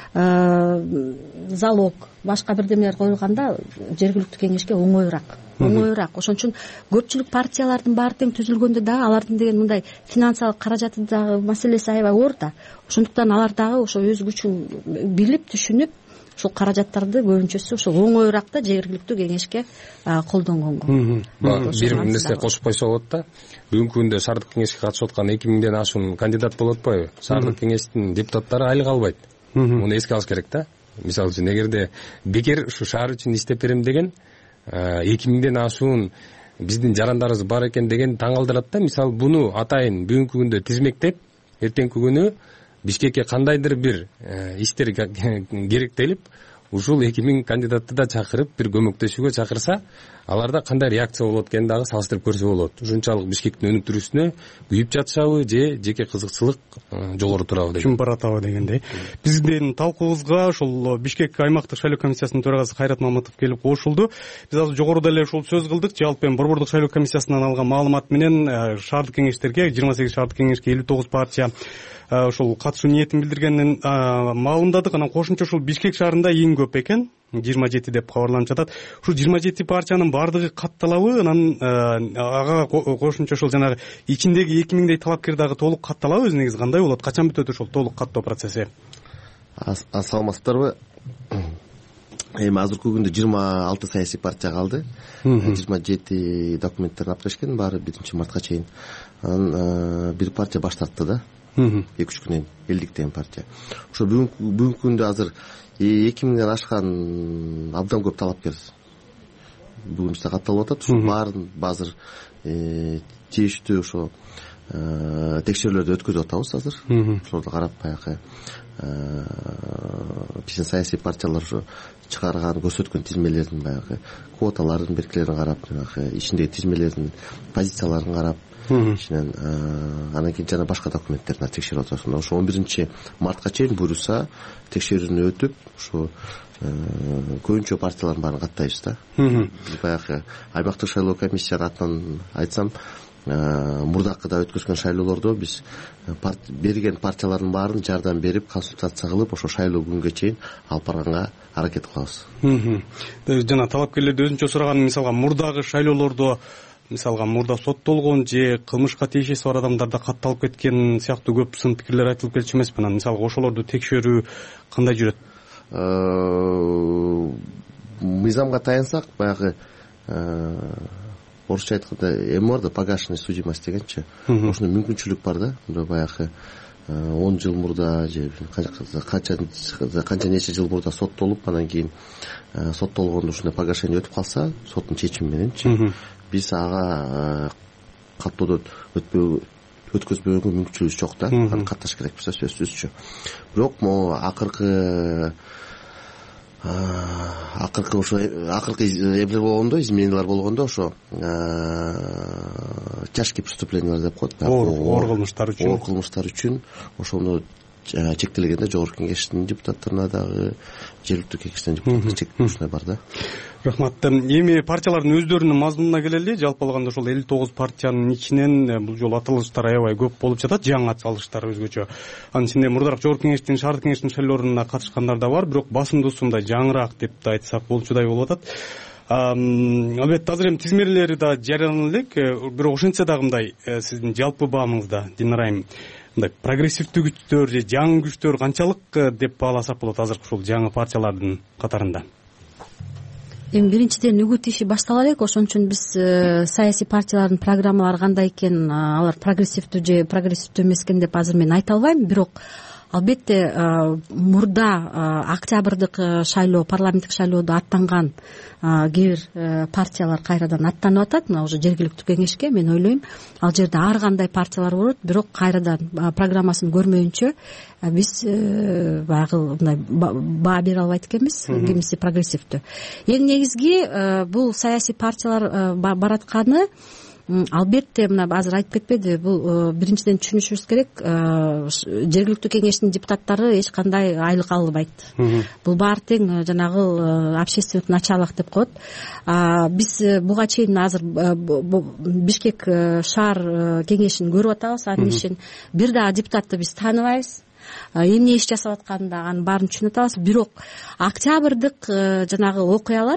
залог, башка бирдемелер коюлганда жергиликтүү кеңешке оңоюраак. Оңоюраак. Ошон үчүн көпчүлүк партиялардын баары тең түзүлгөндө дагы алардын деген мындай финансылык каражаты дагы маселеси аябай оор да. Ошондуктан алар дагы ошо өз күчүн билип, түшүнүп, ушул каражаттарды көбүнчөсү ушул оңоюраак да жергиликтүү кеңешке колдонгонго. Бир нерсе кошуп койсо болот да. Бүгүнкү күндө шаардык кеңешке катышып аткан эки миңден ашуун кандидат болуп атпайбы? Шаардык кеңештин депутаттары айлык албайт. Муну эске алыш керек да. Мисалы үчүн эгерде бекер ушу шаар үчүн иштеп берем деген эки миңден ашуун биздин жарандарыбыз бар экен деген таң калтырат да. Мисалы буну атайын бүгүнкү күндө тизмектеп, эртеңки күнү Бишкекке кандайдыр бир иштер керектелип, ушул эки миң кандидатты да чакырып, бир көмөктөшүүгө чакырса, аларда кандай реакция болот экенин дагы салыштырып көрсө болот. Ушунчалык Бишкектин өнүктүрүүсүнө күйүп жатышабы же жеке кызыкчылык жогору турабы деген. Күн баратабы дегендей. Биздин талкуубузга ошол Бишкек аймактык шайлоо комиссиясынын төрагасы Кайрат Маматов келип кошулду. Биз азыр жогоруда эле ушул сөз кылдык. Жалпы эми борбордук шайлоо комиссиясынан алган маалымат менен шаардык кеңештерге жыйырма сегиз шаардык кеңешке элүү тогуз партия ошол катышуу ниетин билдиргенин маалымдадык. Анан кошумча ушул Бишкек шаарында эң көп экен, жыйырма жети деп кабарланып жатат. Ушул жыйырма жети партиянын баардыгы катталабы? Анан ага кошумча ошол жанагы ичиндеги эки миңдей талапкер дагы толук катталабы? Өзү негизи кандай болот? Качан бүтөт ошол толук каттоо процесси? Саламатсыздарбы? Эми азыркы күндө жыйырма алты саясий партия калды. жыйырма жети документтерин алып келишкен, баары биринчи мартка чейин. Анан бир партия баш тартты да. эки үч күнөн элдик деген партия. Ошо бүгүнкү күндө азыр эки миңден ашкан абдан көп талапкер бүгүнчө катталып атат. Ушул баарын азыр тийиштүү ошо текшерүүлөрдү өткөзүп атабыз азыр. Ошолорду карап баягы биздин саясий партиялар ушу чыгарган көрсөткөн тизмелердин баягы квоталарын белгилерин карап, жанагы ичиндеги тизмелердин позицияларын карап, ичинен анан кийин жана башка документтерин текшерип атабыз. Ошо он биринчи мартка чейин буюрса текшерүүнү өтүп, ушу көбүнчө партиялардын баарын каттайбыз да. Биз баягы аймактык шайлоо комиссиясы атынан айтсам, мурдакыда өткөзгөн шайлоолордо биз берген партиялардын баарын жардам берип, консультация кылып, ошо шайлоо күнгө чейин алып барганга аракет кылабыз. Жана талапкерлерди өзүнчө сураган, мисалга мурдагы шайлоолордо, мисалга мурда соттолгон же кылмышка тиешеси бар адамдарда катталып кеткен сыяктуу көп сын пикирлер айтылып келчү эмеспи? Анан мисалга ошолорду текшерүү кандай жүрөт? Мыйзамга таянсак, баягы орусча айтканда эми бар да, погашенная судимость дегенчи. Ошондой мүмкүнчүлүк бар да. Баягы он жыл мурда же канча канча нече жыл мурда соттолуп, анан кийин соттолгондо ушундай погашение өтүп калса, соттун чечими мененчи, биз ага каттоодон өтпөө өткөзбөгөнгө мүмкүнчүлүгүбүз жок да. Аны катташ керекпиз да, сөзсүзчү. Бирок могу акыркы акыркы ошо акыркы эмелер болгондо, изменениялар болгондо, ошо тяжкие преступлениялар деп коет, оор кылмыштар үчүн оор кылмыштар үчүн ошону чектелгенде жогорку кеңештин депутаттарына дагы, жергиликтүү кеңештин депутаттарына чектелүүсүнө бар да. Рахмат. Эми партиялардын өздөрүнүн мазмунуна келели. Жалпы алганда ошол элүү тогуз партиянын ичинен бул жолу аталыштар аябай көп болуп жатат, жаңы аталыштар өзгөчө. Анын ичинде мурдараак жогорку кеңештин, шаардык кеңештин шайлоолоруна катышкандар да бар, бирок басымдуусу мындай жаңыраак деп да айтсак болчудай болуп атат. Албетте азыр эми тизмелери да жарыялана элек, бирок ошентсе дагы мындай сиздин жалпы баамыңызда, Динара айым, мындай прогрессивдүү күчтөр же жаңы күчтөр канчалык деп бааласак болот азыркы ушул жаңы партиялардын катарында? Эми биринчиден үгүт иши баштала элек, ошон үчүн биз саясий партиялардын программалары кандай экен, алар прогрессивдүү же прогрессивдүү эмес экен деп азыр мен айта албайм. Бирок албетте мурда октябрдык шайлоо, парламенттик шайлоодо аттанган кээ бир партиялар кайрадан аттанып атат. Мына уже жергиликтүү кеңешке, мен ойлойм, ал жерде ар кандай партиялар болот, бирок кайрадан программасын көрмөйүнчө биз баягы мындай баа бере албайт экенбиз, кимиси прогрессивдүү. Эң негизги бул саясий партиялар баратканы, албетте мына азыр айтып кетпеди, бул биринчиден түшүнүшүбүз керек, жергиликтүү кеңештин депутаттары эч кандай айлык албайт. Бул баары тең жанагы общественный началок деп коет. Биз буга чейин азыр Бишкек шаар кеңешин көрүп атабыз, анын ишин бир дагы депутатты биз тааныбайбыз. Эмне иш жасап атканын дагы анын баарын түшүнүп атабыз. Бирок октябрдык жанагы окуялар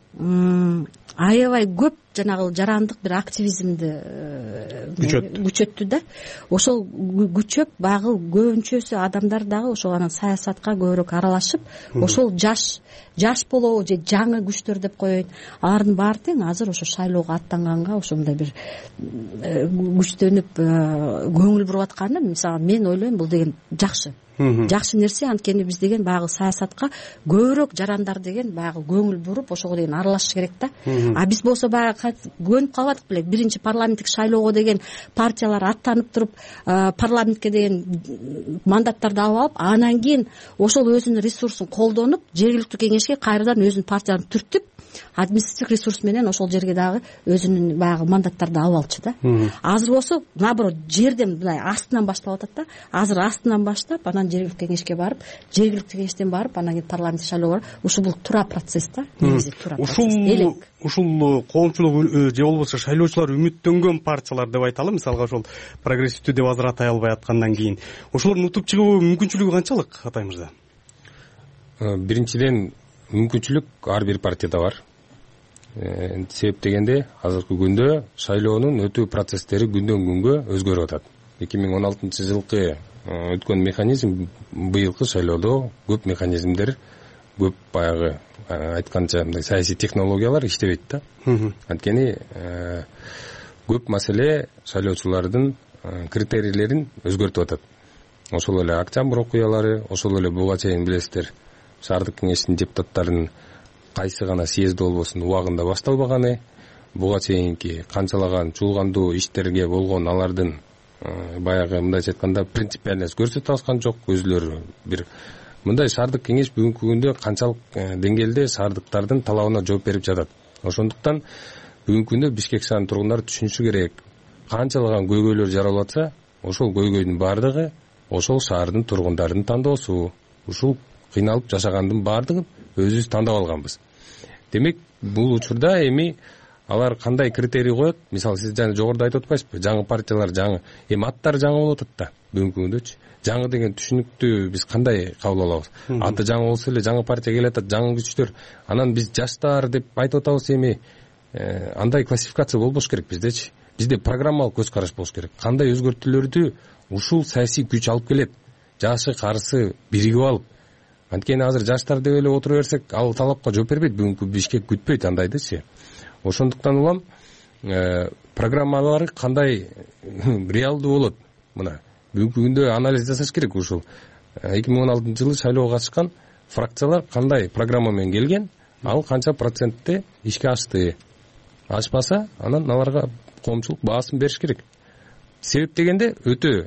аябай көп жанагы жарандык бир активизмди күчөттү да. Ошол күчөп багы көбүнчөсү адамдар дагы ошол анан саясатка көбүрөөк аралашып, ошол жаш жаш болобу же жаңы күчтөр деп коеюн, алардын баары тең азыр ошо шайлоого аттанганга ошондой бир күчтөнүп көңүл буруп атканы, мисалы мен ойлойм, бул деген жакшы. Жакшы нерсе, анткени биз деген баягы саясатка көбүрөөк жарандар деген баягы көңүл буруп, ошого деген аралашыш керек да. А биз болсо баягы көнүп калбадык беле, биринчи парламенттик шайлоого деген партиялар аттанып туруп, парламентке деген мандаттарды алып алып, анан кийин ошол өзүнүн ресурсун колдонуп, жергиликтүү кеңешке кайрадан өзүнүн партияларын түртүп, административдик ресурс менен ошол жерге дагы өзүнүн баягы мандаттарды алып алчу да. Азыр болсо наоборот жерден мындай астынан башталып атат да. Азыр астынан баштап, анан жергиликтүү кеңешке барып, жергиликтүү кеңештен барып, анан кийин парламенттик шайлоого барып, ушул бул тура процесс да. Негизи тура процесс. Ушул коомчулук же болбосо шайлоочулар үмүттөнгөн партиялар деп айталы, мисалга ошол прогрессивдүү деп азыр атай албай аткандан кийин, ошолордун утуп чыгуу мүмкүнчүлүгү канчалык, Атай мырза? Биринчиден мүмкүнчүлүк ар бир партияда бар. Себеп дегенде азыркы күндө шайлоонун өтүү процесстери күндөн күнгө өзгөрүп атат. эки миң он алтынчы жылкы өткөн механизм быйылкы шайлоодо көп механизмдер, көп баягы айтканча мындай саясий технологиялар иштебейт да. Анткени көп маселе шайлоочулардын критерийлерин өзгөртүп атат. Ошол эле октябрь окуялары, ошол эле буга чейин билесиздер, шаардык кеңештин депутаттарынын кайсы гана съезди болбосун убагында башталбаганы, буга чейинки канчалаган чуулгандуу иштерге болгон алардын баягы мындайча айтканда принципиальность көрсөтө алышкан жок. Өзүлөрү бир мындай шаардык кеңеш бүгүнкү күндө канчалык деңгээлде шаардыктардын талабына жооп берип жатат. Ошондуктан бүгүнкү күндө Бишкек шаарынын тургундары түшүнүшү керек. Канчалаган көйгөйлөр жаралып атса, ошол көйгөйдүн баардыгы ошол шаардын тургундарынын тандоосу. Ушул кыйналып жашагандын баардыгын өзүбүз тандап алганбыз. Демек, бул учурда эми алар кандай критерий коет? Мисалы, сиз жана жогоруда айтып атпайсызбы? Жаңы партиялар жаңы, эми аттары жаңы болуп атат да бүгүнкү күндөчү. Жаңы деген түшүнүктү биз кандай кабыл алабыз? Аты жаңы болсо эле жаңы партия келе атат, жаңы күчтөр. Анан биз жаштар деп айтып атабыз эми. Андай классификация болбош керек биздечи. Бизде программалык көз караш болуш керек. Кандай өзгөртүүлөрдү ушул саясий күч алып келет? Жашы, карысы биригип алып. Анткени азыр жаштар деп эле отура берсек, ал талапка жооп бербейт. Бүгүнкү Бишкек күтпөйт андайдычы. Ошондуктан улам программалары кандай реалдуу болот? Мына бүгүнкү күндө анализ жасаш керек. Ушул эки миң он алтынчы жылы шайлоого катышкан фракциялар кандай программа менен келген, ал канча процентте ишке ашты. Ашпаса, анан аларга коомчулук баасын бериш керек. Себеп дегенде өтө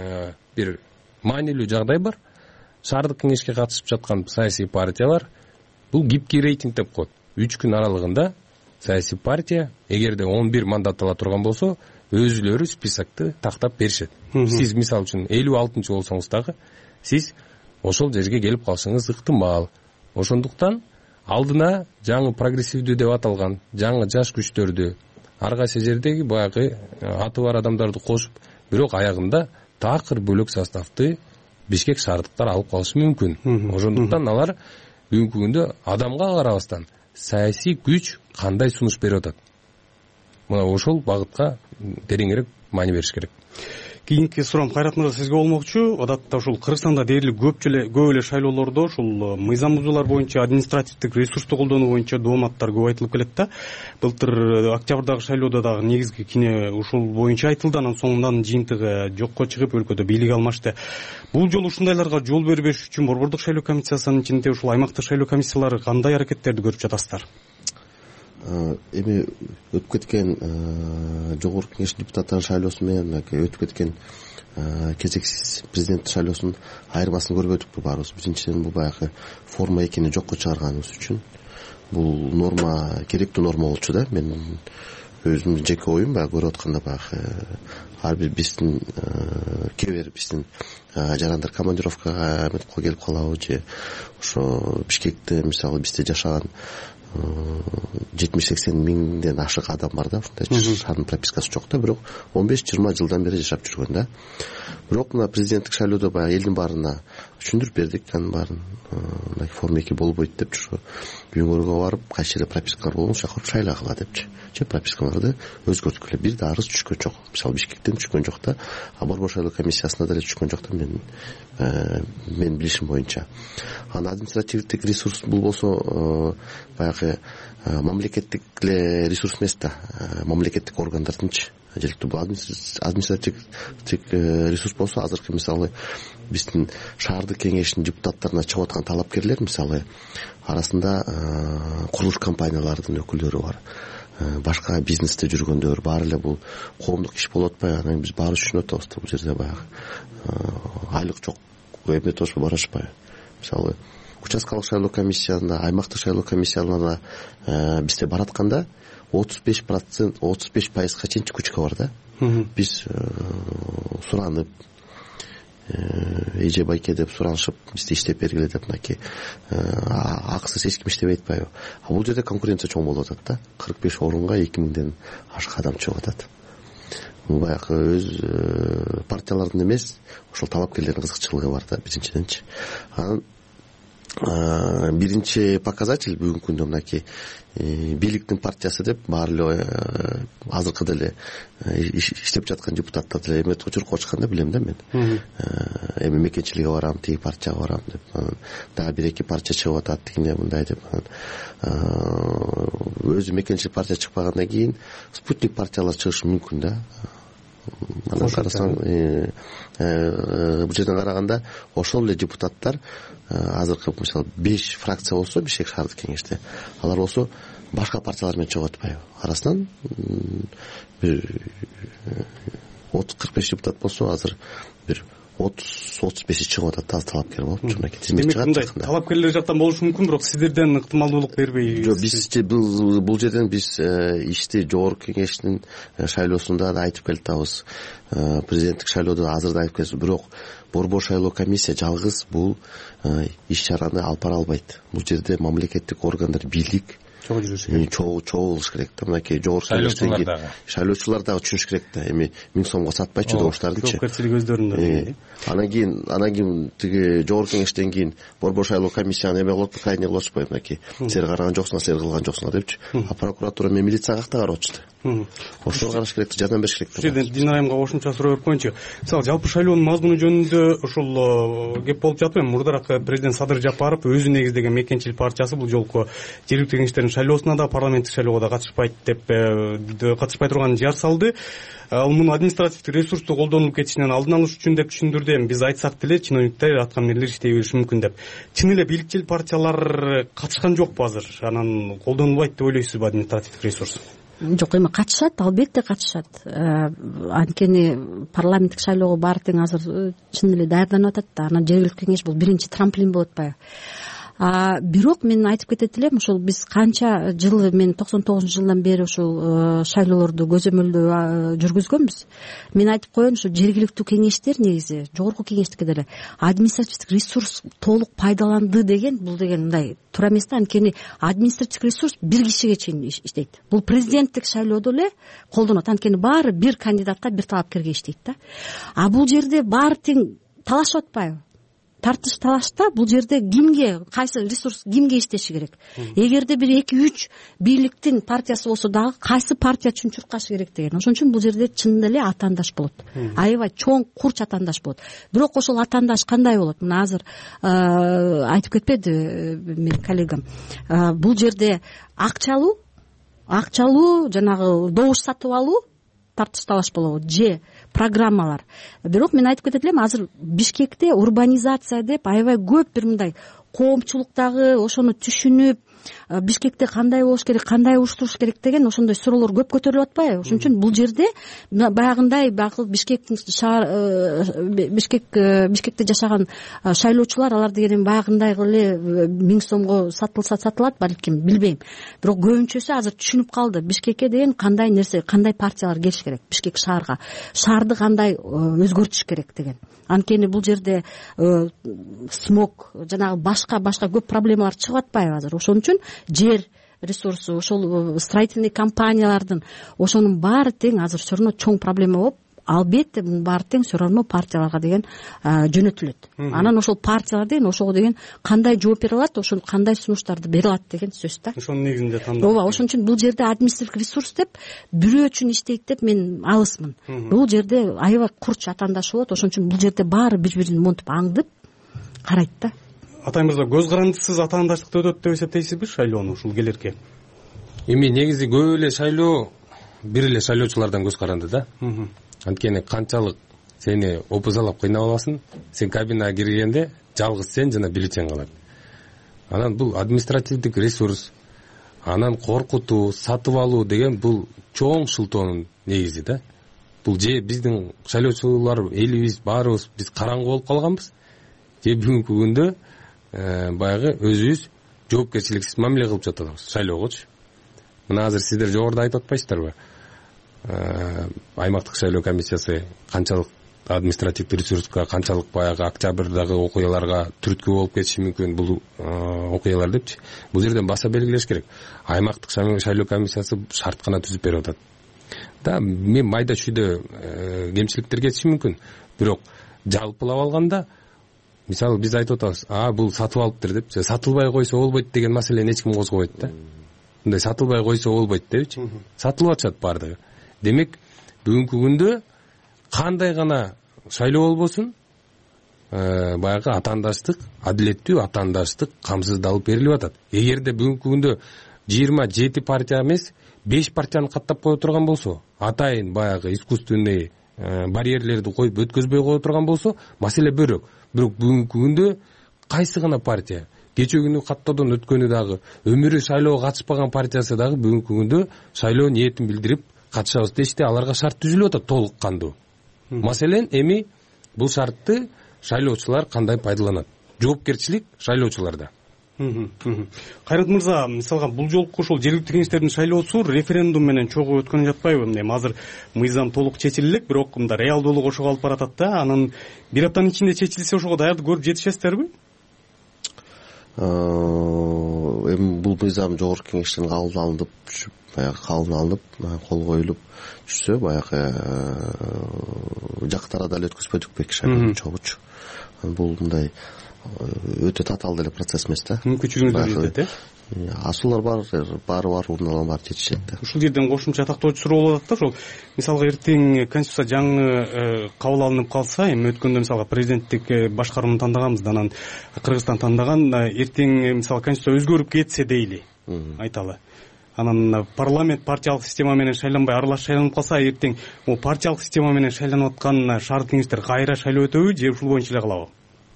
бир маанилүү жагдай бар. Шаардык кеңешке катышып жаткан саясий партиялар бул гибкий рейтинг деп коет. үч күн аралыгында саясий партия эгерде он бир мандат ала турган болсо, өзүлөрү списокты тактап беришет. Сиз мисалы үчүн элүү алтынчы болсоңуз дагы, сиз ошол жерге келип калышыңыз ыктымал. Ошондуктан алдына жаңы прогрессивдүү деп аталган жаңы жаш күчтөрдү, ар кайсы жердеги баягы аты бар адамдарды кошуп, бирок аягында такыр бөлөк составты Бишкек шаардыктар алып калышы мүмкүн. Ошондуктан алар бүгүнкү күндө адамга карабастан саясий күч кандай сунуш берип атат? Мына ошол багытка тереңирээк маани бериш керек. Кийинки суроом Кайрат мырза сизге болмокчу. Адатта ушул Кыргызстанда дээрлик көп эле шайлоолордо ушул мыйзам бузуулар боюнча, административдик ресурсту колдонуу боюнча дооматтар көп айтылып келет да. Былтыр октябрдагы шайлоодо дагы негизги кине ушул боюнча айтылды. Анан соңунан жыйынтыгы жокко чыгып, өлкөдө бийлик алмашты. Бул жолу ушундайларга жол бербеш үчүн Борбордук шайлоо комиссиясынын ичинде ушул аймактык шайлоо комиссиялары кандай аракеттерди көрүп жатасыздар? Эми өтүп кеткен жогорку кеңеш депутаттарынын шайлоосу менен өтүп кеткен кезексиз президент шайлоосунун айырмасын көрүп өтүппү баарыбыз. Биринчиден, бул баягы форма экини жокко чыгарганыбыз үчүн бул норма керектүү норма болчу да. Мен өзүмдүн жеке оюм баягы көрүп атканда баягы ар бир биздин кээ бир биздин жарандар командировкага эметке келип калабы же ошо Бишкекте мисалы бизде жашаган жетимиш сексен миңден ашык адам бар да. Ушундай шаардын пропискасы жок да, бирок он беш жыйырма жылдан бери жашап жүргөн да. Бирок мына президенттик шайлоодо баягы элдин баарына түшүндүрүп бердик, анын баарын мына форма эки болбойт деп, ушу үйүңөргө барып кайсы жерде пропискалар болгон шақырып шайлагыла депчи. Же пропискаларды өзгөрткүлө. Бир да арыз түшкөн жок. Мисалы Бишкектен түшкөн жок да, а Борбор шайлоо комиссиясына деле түшкөн жок да мен мен билишим боюнча. Анан административдик ресурс бул болсо баягы мамлекеттик эле ресурс эмес да, мамлекеттик органдардынчы. Желектүү бул административдик ресурс болсо, азыркы мисалы биздин шаардык кеңештин депутаттарына чыгып аткан талапкерлер мисалы арасында курулуш компанияларынын өкүлдөрү бар, башка бизнесте жүргөндөр, баары эле бул коомдук иш болуп атпайбы? Анан биз баары түшүнүп атабыз да, бул жерде баягы айлык жок эметип атышпайбы, барышпайбы? Мисалы участкалык шайлоо комиссиясында, аймактык шайлоо комиссияларына бизде баратканда отуз беш процент отуз беш пайызга чейин күчкө бар да. Биз суранып, эже байке деп суранышып, бизди иштеп бергиле деп, мынакей акысыз эч ким иштебей атпайбы? А бул жерде конкуренция чоң болуп атат да. кырк беш орунга эки миңден ашык адам чыгып атат. Бул баягы өз партиялардын эмес, ошол талапкерлердин кызыкчылыгы бар да, биринчиденчи. Анан биринчи показатель бүгүнкү күндө мынакей бийликтин партиясы деп баары эле азыркы деле иштеп жаткан депутаттар деле эметип учурукка чыкканда билем да мен. Эми мекенчиликке барам, тиги партияга барам деп, дагы бир эки партия чыгып атат, тигине мындай деп. Өзү мекенчилик партия чыкпагандан кийин спутник партиялар чыгышы мүмкүн да. Анан карасаң, бул жерден караганда ошол эле депутаттар азыркы мисалы беш фракция болсо Бишкек шаардык кеңеште, алар болсо башка партиялар менен чыгып атпайбы? Арасынан бир отуз кырк беш депутат болсо азыр бир отуз отуз беши чыгып атат, таза талапкер болуп жумаке тизмек чыгат. Демек мындай талапкерлер жактан болушу мүмкүн, бирок сиздерден ыктымалдуулук бербей. Жок, биз бул бул жерден биз ишти жогорку кеңештин шайлоосунда да айтып келатабыз, президенттик шайлоодо азыр да айтып келебиз, бирок борбор шайлоо комиссия жалгыз бул иш чараны алып бара албайт. Бул жерде мамлекеттик органдар, бийлик чогуу жүрүш керек, чогуу чогуу болуш керек да. Мынакей жогорку шайлоочулар дагы шайлоочулар дагы түшүнүш керек да. Эми миң сомго сатпайчы добуштардычы. Жоопкерчилик өздөрүндө. Анан кийин анан кийин тиги жогорку кеңештен кийин борбор шайлоо комиссияны эме кылып кайын кылып атышпайбы, мынакей сер караган жоксуңар, сер кылган жоксуңар депчи. А прокуратура менен милиция какта карап атышты. Ошого караш керек, жардам бериш керек да. Бул жерден Дина айымга кошумча суроо берип коеюнчу. Мисалы жалпы шайлоонун мазмуну жөнүндө ушул кеп болуп жатпайбы? Мурдараак президент Садыр Жапаров өзү негиздеген Мекенчил партиясы бул жолку жергиликтүү кеңештердин шайлоосуна да, парламенттик шайлоого да катышпайт деп катышпай турганын жар салды. Ал муну административдик ресурсту колдонулуп кетишинен алдын алыш үчүн деп түшүндүрдү. Эми биз айтсак деле чиновниктер, аткаминерлер иштей бериши мүмкүн деп. Чын эле бийликчил партиялар катышкан жокпу азыр? Анан колдонулбайт деп ойлойсузбу административдик ресурс? Жок, эми катышат, албетте катышат. Анткени парламенттик шайлоого баары тең азыр чын эле даярданып атат да. Анан жергиликтүү кеңеш бул биринчи трамплин болуп атпайбы? Бирок мен айтып кетет элем, ушул биз канча жыл, мен токсон тогузунчу жылдан бери ушул шайлоолорду көзөмөлдөө жүргүзгөнбүз. Мен айтып коеюн, ушу жергиликтүү кеңештер негизи жогорку кеңештикке деле административдик ресурс толук пайдаланды деген, бул деген мындай туура эмес да. Анткени административдик ресурс бир кишиге чейин иштейт. Бул президенттик шайлоодо эле колдонот. Анткени баары бир кандидатка, бир талапкерге иштейт да. А бул жерде баары тең талашып атпайбы? Тартыш талашта бул жерде кимге, кайсы ресурс кимге иштеши керек? Эгерде бир эки үч бийликтин партиясы болсо дагы кайсы партия үчүн чуркашы керек деген. Ошон үчүн бул жерде чын эле атаандаш болот. Аябай чоң, курч атаандаш болот. Бирок ошол атаандаш кандай болот? Мына азыр айтып кетпеди менин коллегам. Бул жерде акчалуу, акчалуу жанагы добуш сатып алуу тартыш талаш болобу же программалар. Бирок мен айтып кетет элем, азыр Бишкекте урбанизация деп аябай көп бир мындай коомчулуктагы ошону түшүнүп, Бишкекте кандай болуш керек, кандай уюштуруш керек деген ошондой суроолор көп көтөрүлүп атпайбы? Ошон үчүн бул жерде баягындай бакыл Бишкектин шаар Бишкек Бишкекте жашаган шайлоочулар, алар деген баягындай эле миң сомго сатылса сатылат балким, билбейм. Бирок көбүнчөсү азыр түшүнүп калды Бишкекке деген кандай нерсе, кандай партиялар келиш керек, Бишкек шаарга, шаарды кандай өзгөртүш керек деген. Анткени бул жерде смог, жанагы башка башка көп проблемалар чыгып атпайбы азыр? Ошон үчүн жер ресурсу, ошол строительный компаниялардын ошонун баары тең азыр все равно чоң проблема болуп, албетте мунун баары тең все равно партияларга деген жөнөтүлөт. Анан ошол партиялар деген ошого деген кандай жооп бере алат, ошол кандай сунуштарды бере алат деген сөз да. Ошонун негизинде тандап. Ооба, ошон үчүн бул жерде административдик ресурс деп бирөө үчүн иштейт деп мен алысмын. Бул жерде аябай курч атаандаш болот. Ошон үчүн бул жерде баары бири-бирин монтуп аңдып карайт да. Атай мырза, көз карандысыз атаандаштыкты өтөт деп эсептейсизби шайлоону ушул келерке? Эми негизи көп эле шайлоо бир эле шайлоочулардан көз каранды да. Анткени канчалык сени опузалап кыйнап аласың, сен кабинага киргенде жалгыз сен жана бюллетень калат. Анан бул административдик ресурс, анан коркутуу, сатып алуу деген бул чоң шылтоонун негизи да. Бул же биздин шайлоочулар элибиз баарыбыз биз караңгы болуп калганбыз, же бүгүнкү күндө баягы өзүбүз жоопкерчиликсиз мамиле кылып жатабыз шайлоогочу. Мына азыр сиздер жогоруда айтып атпайсыздарбы? Аймактык шайлоо комиссиясы канчалык административдик ресурска, канчалык баягы октябрдагы окуяларга түрткү болуп кетиши мүмкүн бул окуялар депчи. Бул жерден баса белгилеш керек. Аймактык шайлоо комиссиясы шарт гана түзүп берип атат. Да, мен майда шүйдө кемчиликтер кетиши мүмкүн. Бирок жалпылап алганда, мисалы биз айтып атабыз, а бул сатып алыптыр деп, сатылбай койсо болбойт деген маселени эч ким козгобойт да. Мындай сатылбай койсо болбойт депчи. Сатылып атышат баардыгы. Демек, бүгүнкү күндө кандай гана шайлоо болбосун, баягы атаандаштык, адилеттүү атаандаштык камсыздалып берилип атат. Эгерде бүгүнкү күндө жыйырма жети партия эмес, беш партияны каттап кое турган болсо, атайын баягы искусственный барьерлерди коюп өткөзбөй кое турган болсо, маселе бөлөк. Бирок бүгүнкү күндө кайсы гана партия, кече күнү каттоодон өткөнү дагы, өмүрү шайлоого катышпаган партиясы дагы бүгүнкү күндө шайлоо ниетин билдирип катышабыз дешти, аларга шарт түзүлүп атат толук кандуу. маселен эми бул шартты шайлоочулар кандай пайдаланат, жоопкерчилик шайлоочуларда. Кайрат мырза, мисалга бул жолку ошол жергиликтүү кеңештердин шайлоосу референдум менен чогуу өткөнү жатпайбы? Эми азыр мыйзам толук чечиле элек, бирок мындай реалдуулук ошого алып баратат да. Анан бир аптанын ичинде чечилсе ошого даярдык көрүп жетишесиздерби? Эми бул мыйзам жогорку кеңештен кабыл алынып, баягы кабыл алынып, кол коюлуп түшсө, баягы жакын арада эле өткөзбөдүкпү эки шайлоо чогуучу. Бул мындай өтө татаал эле процесс эмес да. Мүмкүнчүлүгүңүздөр жетет, э? Асуулар бар, баары бар, урундан баары жетишет да. Ушул жерден кошумча тактоочу суроо болот да. Ошол мисалга эртең конституция жаңы кабыл алынып калса, эми өткөндө мисалга президенттик башкарууну тандаганбыз, анан Кыргызстан тандаган, эртең мисалга конституция өзгөрүп кетсе дейли, айталы. Анан парламент партиялык система менен шайланбай аралаш шайланып калса, эртең могу партиялык система менен шайланып аткан шаар кеңештер кайра шайлоо өтөбү же ушул боюнча эле калабы?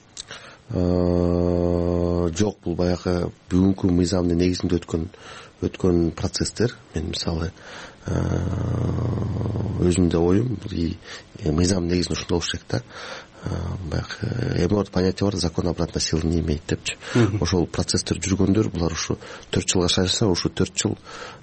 Жок, бул баягы бүгүнкү мыйзамдын негизинде өткөн өткөн процесстер. Мен мисалы өзүмдө оюм мыйзам негизинде ушундай болуш керек да. Баягы эми орто понятие бар, закон обратной силы не имеет депчи. Ошол процесстер жүргөндөр, булар ушу төрт жылга шайласа, ушу төрт жыл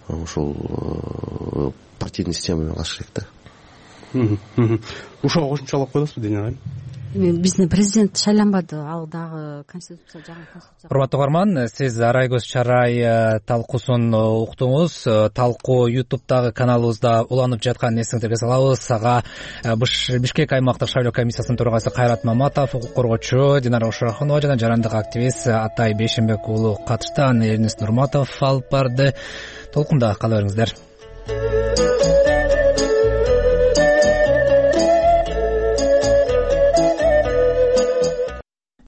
ошол партийный система менен калыш керек да. Ушуга кошумчалап коесузбу, Денис айым? Биздин президент шайланбады, ал дагы конституция жаңы конституция. Урматтуу угарман, сиз Арайгөз чарай талкуусун уктуңуз. Талкуу ютубтагы каналыбызда уланып жатканын эсиңизге салабыз. Ага Бишкек аймактык шайлоо комиссиясынын төрагасы Кайрат Маматов, укук коргоочу Динара Ушрахунова жана жарандык активист Атай Бейшенбек уулу катышты. Анын Эрнест Нурматов алып барды. Толкунда кала бериңиздер.